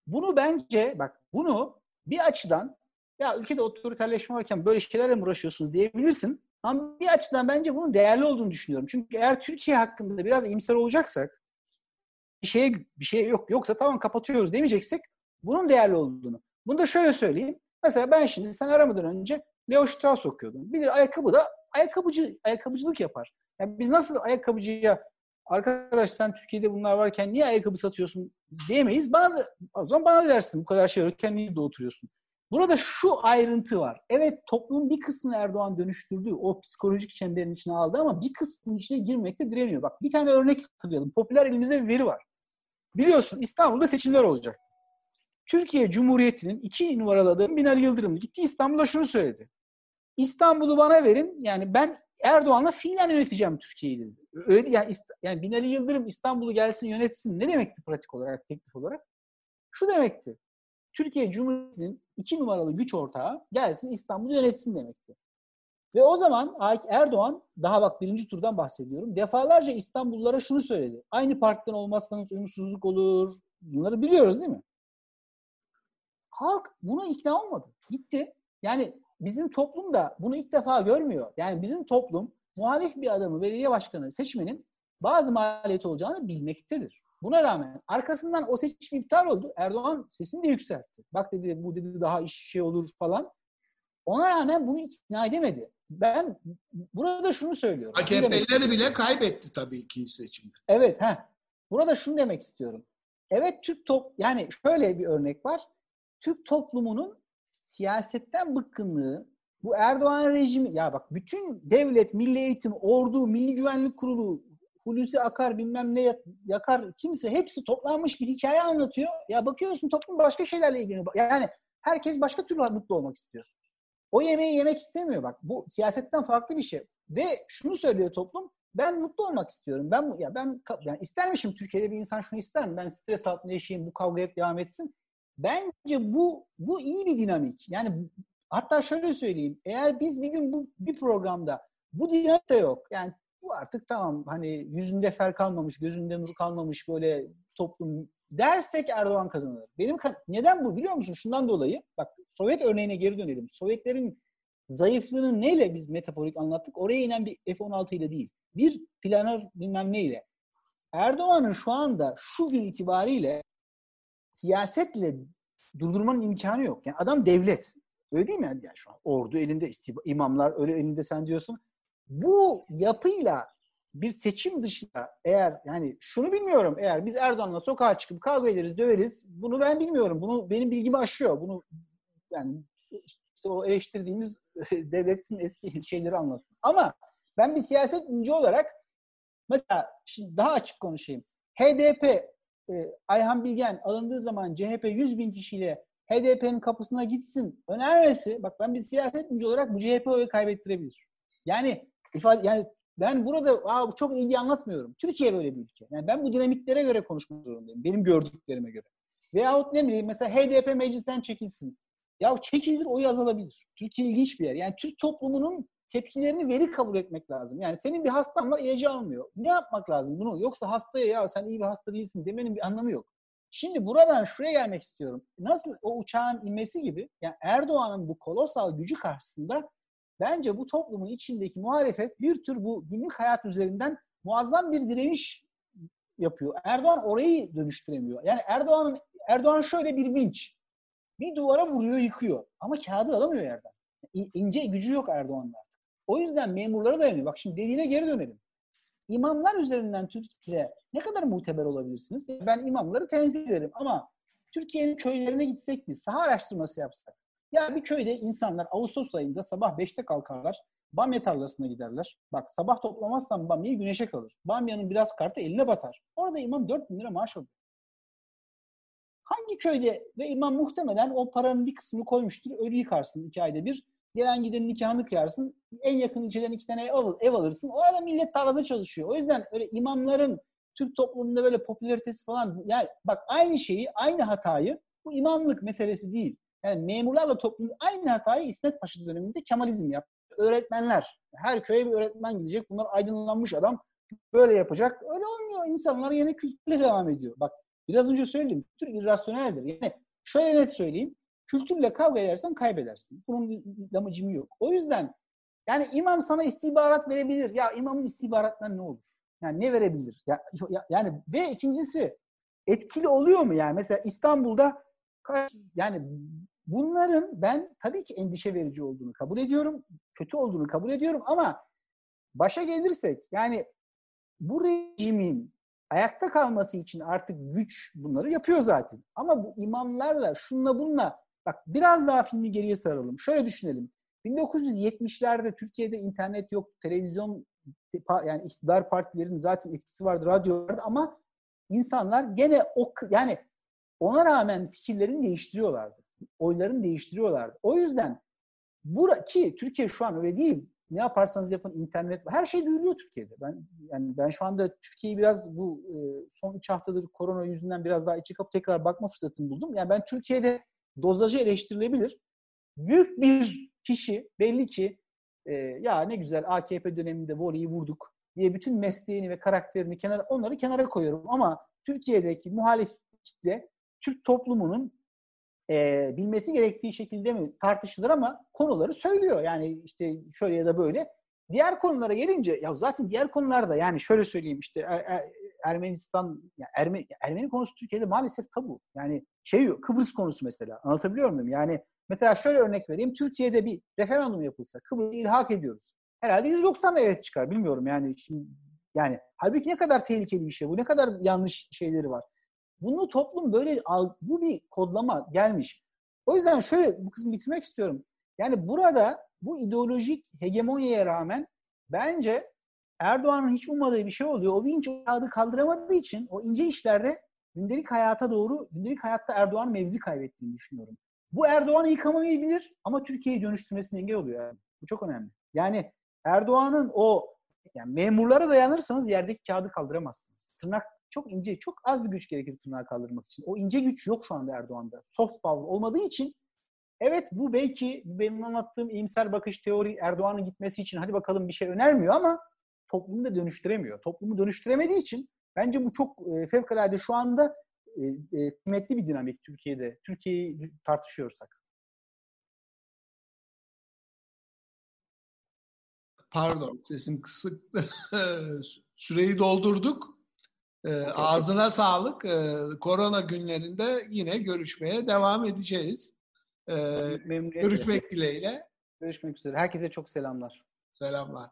Bunu bence bak bunu bir açıdan ya ülkede otoriterleşme varken böyle şeylerle mi uğraşıyorsunuz diyebilirsin. Ama bir açıdan bence bunun değerli olduğunu düşünüyorum. Çünkü eğer Türkiye hakkında biraz iyimser olacaksak bir şeye bir şey yok yoksa tamam kapatıyoruz demeyeceksek bunun değerli olduğunu. Bunu da şöyle söyleyeyim. Mesela ben şimdi sen aramadan önce Leo Strauss okuyordum. Bir de ayakkabı da ayakkabıcı ayakkabıcılık yapar. Yani biz nasıl ayakkabıcıya arkadaş sen Türkiye'de bunlar varken niye ayakkabı satıyorsun diyemeyiz. Bana da, o zaman bana da dersin bu kadar şey öğretken niye de oturuyorsun. Burada şu ayrıntı var. Evet toplumun bir kısmını Erdoğan dönüştürdü. O psikolojik çemberin içine aldı ama bir kısmının içine girmekte direniyor. Bak bir tane örnek hatırlayalım. Popüler elimizde bir veri var. Biliyorsun İstanbul'da seçimler olacak. Türkiye Cumhuriyeti'nin iki numaralı adamı Binali Yıldırım gitti İstanbul'da şunu söyledi. İstanbul'u bana verin. Yani ben Erdoğan'la fiilen yöneteceğim Türkiye'yi dedi. Öyle yani, yani Binali Yıldırım İstanbul'u gelsin yönetsin. Ne demekti pratik olarak, teklif olarak? Şu demekti. Türkiye Cumhuriyeti'nin iki numaralı güç ortağı gelsin İstanbul'u yönetsin demekti. Ve o zaman Erdoğan, daha bak birinci turdan bahsediyorum, defalarca İstanbullulara şunu söyledi. Aynı partiden olmazsanız uyumsuzluk olur. Bunları biliyoruz değil mi? Halk buna ikna olmadı. Gitti. Yani bizim toplum da bunu ilk defa görmüyor. Yani bizim toplum muhalif bir adamı belediye başkanı seçmenin bazı maliyeti olacağını bilmektedir. Buna rağmen arkasından o seçim iptal oldu. Erdoğan sesini de yükseltti. Bak dedi bu dedi daha iş şey olur falan. Ona rağmen bunu ikna edemedi. Ben burada şunu söylüyorum. A K P'leri bile kaybetti tabii ikinci seçimde. Evet. Heh. Burada şunu demek istiyorum. Evet Türk top yani şöyle bir örnek var. Türk toplumunun siyasetten bıkkınlığı, bu Erdoğan rejimi, ya bak bütün devlet, milli eğitim, ordu, milli güvenlik kurulu, Hulusi Akar bilmem ne yakar, kimse hepsi toplanmış bir hikaye anlatıyor. Ya bakıyorsun toplum başka şeylerle ilgileniyor. Yani herkes başka türlü mutlu olmak istiyor. O yemeği yemek istemiyor bak. Bu siyasetten farklı bir şey. Ve şunu söylüyor toplum. Ben mutlu olmak istiyorum. Ben ya ben yani istermişim Türkiye'de bir insan şunu ister mi? Ben stres altında yaşayayım, bu kavga hep devam etsin. Bence bu bu iyi bir dinamik. Yani hatta şöyle söyleyeyim. Eğer biz bir gün bu bir programda bu dinamik de yok. Yani bu artık tamam hani yüzünde fer kalmamış, gözünde nur kalmamış böyle toplum dersek Erdoğan kazanır. Benim neden bu biliyor musun? Şundan dolayı bak Sovyet örneğine geri dönelim. Sovyetlerin zayıflığını neyle biz metaforik anlattık? Oraya inen bir F on altı ile değil. Bir planör bilmem neyle. Erdoğan'ın şu anda şu gün itibariyle siyasetle durdurmanın imkanı yok. Yani adam devlet. Öyle değil mi? Yani şu an ordu elinde, imamlar öyle elinde sen diyorsun. Bu yapıyla bir seçim dışında eğer yani şunu bilmiyorum eğer biz Erdoğan'la sokağa çıkıp kavga ederiz, döveriz. Bunu ben bilmiyorum. Bunu benim bilgimi aşıyor. Bunu yani işte o eleştirdiğimiz devletin eski şeyleri anlattım. Ama ben bir siyasetçi olarak mesela şimdi daha açık konuşayım. H D P Ayhan Bilgen alındığı zaman C H P yüz bin kişiyle H D P'nin kapısına gitsin önermesi, bak ben bir siyasetçi olarak bu C H P oyu kaybettirebilir. Yani ifade yani ben burada aa, bu çok iyi anlatmıyorum. Türkiye böyle bir ülke. Yani ben bu dinamiklere göre konuşmak zorundayım. Benim gördüklerime göre. Veyahut ne bileyim mesela H D P meclisten çekilsin. Ya çekilir oyu azalabilir. Türkiye ilginç bir yer. Yani Türk toplumunun tepkilerini veri kabul etmek lazım. Yani senin bir hastan var ilacı almıyor. Ne yapmak lazım bunu? Yoksa hastaya ya sen iyi bir hasta değilsin demenin bir anlamı yok. Şimdi buradan şuraya gelmek istiyorum. Nasıl o uçağın inmesi gibi yani Erdoğan'ın bu kolosal gücü karşısında bence bu toplumun içindeki muhalefet bir tür bu günlük hayat üzerinden muazzam bir direniş yapıyor. Erdoğan orayı dönüştüremiyor. Yani Erdoğan'ın Erdoğan şöyle bir vinç. Bir duvara vuruyor, yıkıyor. Ama kağıdı alamıyor yerden. İnce gücü yok Erdoğan'ın artık. O yüzden memurlara dayanıyor. Bak şimdi dediğine geri dönelim. İmamlar üzerinden Türkiye'de ne kadar muteber olabilirsiniz? Ben imamları tenzih ederim ama Türkiye'nin köylerine gitsek biz, saha araştırması yapsak. Ya bir köyde insanlar Ağustos ayında sabah beşte kalkarlar. Bamya tarlasına giderler. Bak sabah toplamazsan bamyayı güneşe kalır. Bamyanın biraz kartı eline batar. Orada imam dört bin lira maaş alıyor. Hangi köyde ve imam muhtemelen o paranın bir kısmını koymuştur. Ölü yıkarsın iki ayda bir. Gelen gidenin nikahını kıyarsın. En yakın ilçeden iki tane ev, al, ev alırsın. Orada millet tarlada çalışıyor. O yüzden öyle imamların Türk toplumunda böyle popülaritesi falan. Yani bak aynı şeyi, aynı hatayı bu imamlık meselesi değil. Yani memurlarla toplum aynı hatayı İsmet Paşa döneminde Kemalizm yaptı. Öğretmenler. Her köye bir öğretmen gidecek. Bunlar aydınlanmış adam. Böyle yapacak. Öyle olmuyor. İnsanlar yine kültürle devam ediyor. Bak Biraz önce söyledim. Kültür irrasyoneldir. Yani şöyle net söyleyeyim. Kültürle kavga edersen kaybedersin. Bunun lamıcımı yok. O yüzden yani imam sana istihbarat verebilir. Ya imamın istihbaratından ne olur? Yani ne verebilir? Ya, ya, yani ve ikincisi etkili oluyor mu? Yani mesela İstanbul'da yani bunların ben tabii ki endişe verici olduğunu kabul ediyorum. Kötü olduğunu kabul ediyorum ama başa gelirsek yani bu rejimin ayakta kalması için artık güç bunları yapıyor zaten. Ama bu imamlarla şunla bununla bak biraz daha filmi geriye saralım. Şöyle düşünelim. bin dokuz yüz yetmişlerde Türkiye'de internet yok, televizyon yani iktidar partilerinin zaten etkisi vardı, radyo vardı ama insanlar gene o yani ona rağmen fikirlerini değiştiriyorlardı. Oylarını değiştiriyorlardı. O yüzden bu ki Türkiye şu an öyle değil. Ne yaparsanız yapın internet her şey duyuluyor Türkiye'de. Ben yani ben şu anda Türkiye'yi biraz bu e, son üç haftadır korona yüzünden biraz daha içi kapı tekrar bakma fırsatını buldum. Yani ben Türkiye'de dozajı eleştirilebilir. Büyük bir kişi belli ki e, ya ne güzel A K P döneminde voleyi vurduk diye bütün mesleğini ve karakterini kenara onları kenara koyuyorum ama Türkiye'deki muhalif kitle Türk toplumunun e, bilmesi gerektiği şekilde mi tartışılır ama konuları söylüyor. Yani işte şöyle ya da böyle. Diğer konulara gelince ya zaten diğer konularda yani şöyle söyleyeyim işte er, er, Ermenistan yani Ermeni, Ermeni konusu Türkiye'de maalesef tabu. Yani şey yok Kıbrıs konusu mesela anlatabiliyor muyum? Yani mesela şöyle örnek vereyim. Türkiye'de bir referandum yapılsa Kıbrıs'ı ilhak ediyoruz. Herhalde yüz doksan evet çıkar bilmiyorum yani şimdi yani halbuki ne kadar tehlikeli bir şey bu. Ne kadar yanlış şeyleri var. Bunu toplum böyle bu bir kodlama gelmiş. O yüzden şöyle bu kısmı bitirmek istiyorum. Yani burada bu ideolojik hegemonyaya rağmen bence Erdoğan'ın hiç ummadığı bir şey oluyor. O vinç kağıdı kaldıramadığı için o ince işlerde gündelik hayata doğru, gündelik hayatta Erdoğan mevzi kaybettiğini düşünüyorum. Bu Erdoğan'ı yıkamayabilir ama Türkiye'yi dönüştürmesine engel oluyor. Yani. Bu çok önemli. Yani Erdoğan'ın o yani memurlara dayanırsanız yerdeki kağıdı kaldıramazsınız. Tırnak çok ince, çok az bir güç gerekir tırnağı kaldırmak için. O ince güç yok şu anda Erdoğan'da. Soft power olmadığı için evet bu belki benim anlattığım iyimser bakış teori Erdoğan'ın gitmesi için hadi bakalım bir şey önermiyor ama toplumu da dönüştüremiyor. Toplumu dönüştüremediği için bence bu çok e, fevkalade şu anda e, e, kıymetli bir dinamik Türkiye'de. Türkiye'yi tartışıyorsak. Pardon sesim kısık. Süreyi doldurduk. Ee, ağzına sağlık. Ee, korona günlerinde yine görüşmeye devam edeceğiz. Ee, görüşmek dileğiyle. Görüşmek üzere. Herkese çok selamlar. Selamlar.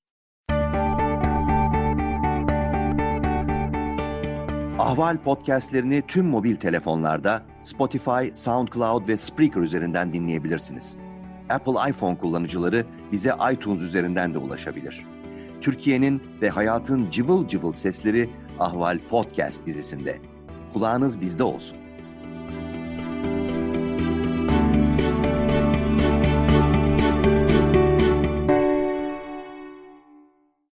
Ahval podcastlerini tüm mobil telefonlarda Spotify, SoundCloud ve Spreaker üzerinden dinleyebilirsiniz. Apple iPhone kullanıcıları bize iTunes üzerinden de ulaşabilir. Türkiye'nin ve hayatın cıvıl cıvıl sesleri Ahval Podcast dizisinde. Kulağınız bizde olsun.